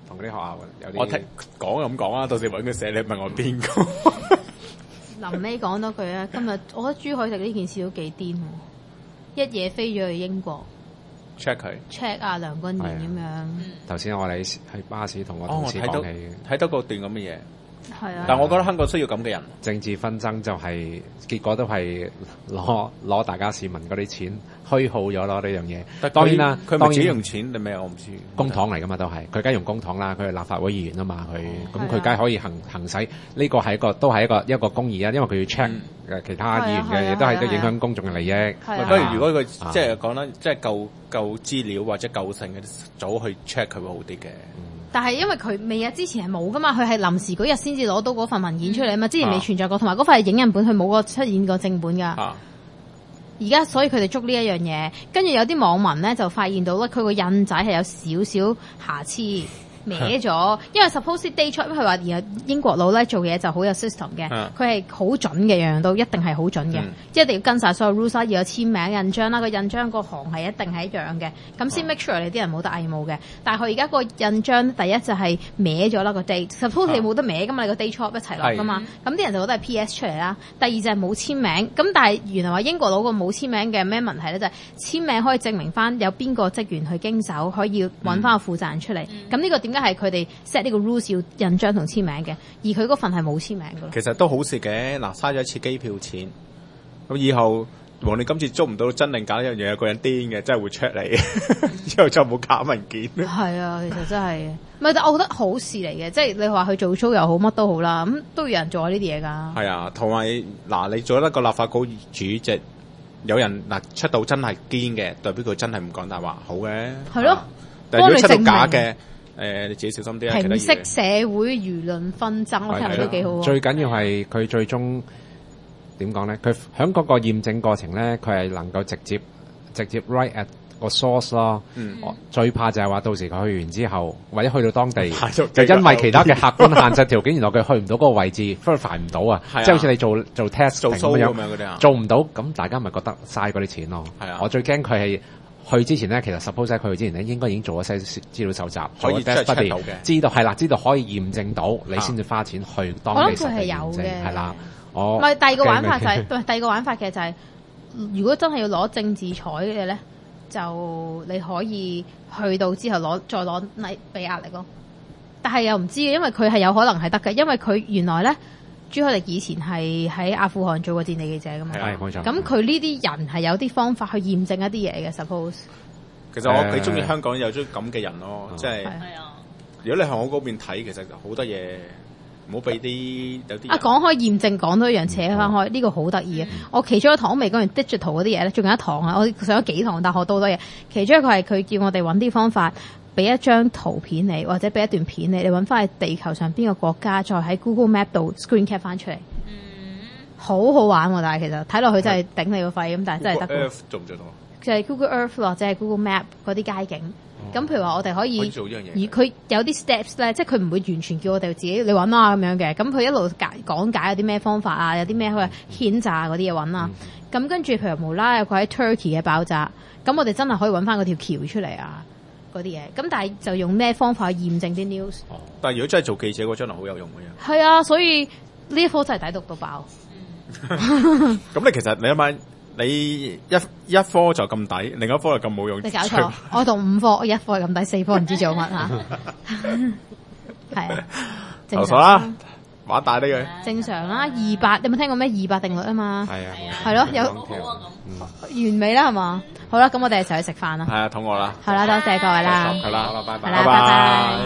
同嗰啲學校有啲。 我聽講咁講啊，到時揾佢寫，你問我邊個？ 臨尾講多句啊，今日我覺得朱凱廸呢件事都幾癲喎，一夜飛咗去英國 check 佢 check 啊梁君彥咁樣。 頭先我哋喺巴士同我同事講起， 睇到個段咁嘅嘢。 係啊， 但係我覺得香港需要咁嘅人。 政治紛爭就係、是、結果都係攞攞大家市民嗰啲錢虛耗咗咯呢樣嘢。 但當然啦， 佢咪自己用錢定咩？我唔知。 公帑嚟噶嘛都係，佢梗係用公帑啦。佢係立法會議員啊嘛，佢咁佢梗係可以行行使呢個係一個都係一個一個公義啊，因為佢要 check 誒其他議員嘅嘢，都係都影響公眾嘅利益。 不如如果佢即係講得即係夠夠資料或者夠性嘅，早去 check 佢會好啲嘅。 但係因為佢未啊，之前係冇噶嘛，佢係臨時嗰日先至攞到嗰份文件出嚟啊嘛，之前未存在過，同埋嗰份係影印本，佢冇個出現過正本噶。而家、啊、所以佢哋捉呢一樣嘢，跟住有啲網民咧就發現到咧，佢個印仔係有少少瑕疵。歪咗，因為 suppose day check 佢話，然後英國佬咧做嘢就好有 system 嘅，佢係好準嘅，樣樣都一定係好準嘅，即係、嗯、一定要跟晒所有 rules，要有簽名印章啦，個印章個行係一定係一樣嘅，咁先 make sure 你啲人冇得偽冒嘅。但係佢而家個印章第一就係歪咗啦個 date，suppose 你冇得歪噶嘛，你個 day check 一齊落噶嘛，咁啲人就覺得係 P S 出嚟啦。第二就係冇簽名，咁但係原來話英國佬個冇簽名嘅咩問題咧，就係、是、簽名可以證明翻有邊個職員去經手，可以揾翻個負責人出嚟。咁呢、嗯、個點解係佢哋 set 呢個 rules 要印章同簽名嘅，而佢嗰份係冇簽名嘅。其實都好事嘅，嗱嘥咗一次機票錢，咁以後無論你今次捉唔到真定假一樣嘢，有個人癲嘅真係會 check 你，之後就冇假文件。 係啊，其實真係，唔係，但我覺得好事嚟嘅，即係你話去做 show 又好，乜都好啦，咁都有人做呢啲嘢㗎。係啊，同埋嗱，你做得個立法局主席，有人嗱出到真係堅嘅，代表佢真係唔講大話，好嘅。係咯，但係如果出到假嘅。誒、呃，你自己小心啲啊！ 平息社會輿論紛爭，我睇嚟都幾好。 最緊要係佢最終點講咧？佢喺嗰個驗證過程咧，佢係能夠直接直接 right at 個 source 咯。嗯，最怕就係話到時佢去完之後，或者去到當地，就因為其他嘅客觀限制條件，原來佢去唔到嗰個位置 verify 唔到啊！即係好似你做做 test 做 show 咁樣嗰啲啊，做唔到，咁大家咪覺得嘥嗰啲錢咯。係啊，我最驚佢係。去之前咧，其實 suppose 喺佢去之前咧，應該已經做咗些資料搜集， 可以 check 到嘅， 知道係啦，知道可以驗證到，你先至花錢去當地實地驗證，係啦。我唔係第二個玩法就係、是，第二個玩法嘅就係、是，如果真係要攞政治彩嘅咧，就你可以去到之後攞再攞嚟俾壓力咯。但係又唔知嘅，因為佢係有可能係得嘅，因為佢原來咧。朱凱廸以前係喺阿富汗做過戰地記者㗎嘛， 係冇錯。 咁佢呢啲人係有啲方法去驗證一啲嘢嘅 suppose。 其實我幾中意香港有種咁嘅人咯，即係。係啊。如果你喺我嗰邊睇，其實好多嘢唔好俾啲有啲。啊，講開驗證，講多一樣扯翻開，呢個好得意嘅。我其中一堂我未講完 digital 嗰啲嘢咧，仲有一堂啊，我上咗幾堂大學都好多嘢。其中一個係佢叫我哋揾啲方法。俾一張圖片你，或者俾一段片你，你揾翻去地球上邊個國家，再喺 Google Map 度 screen cap 翻出嚟，嗯，好好玩喎！但係其實睇落去真係頂你個肺咁，但係真係得。Google Earth 做唔做到？就係 Google Earth 或者係 Google Map 嗰啲街景。咁、哦、譬如話我哋可以，可以做呢樣嘢。而佢有啲 steps 咧，即係佢唔會完全叫我哋自己你揾啊咁樣嘅。咁佢一路解講解有啲咩方法啊，有啲咩佢牽炸嗰啲嘢揾啊。咁、嗯、跟住譬如無啦啦有個喺 Turkey 嘅爆炸，咁我哋真係可以揾翻嗰條橋出嚟啊！嗰啲嘢，咁但係就用咩方法去驗證啲 news？ 哦，但係如果真係做記者，嗰將來好有用嘅。 係啊，所以呢一科真係抵讀到爆。 咁你其實你諗下，你一一科就咁抵，另一科就咁冇用。 你搞錯，我讀五科，我一科係咁抵，四科唔知做乜嚇。係啊， 投訴啦，玩大啲嘅。 正常啦，二百有冇聽過咩二百定律啊嘛？ 係啊， 係咯，有完美啦係嘛？好啦，咁我哋一齊去食飯啦。 係啊，肚餓啦。 好啦，多謝各位啦。 係啦，好啦，拜拜。 係啦，拜拜。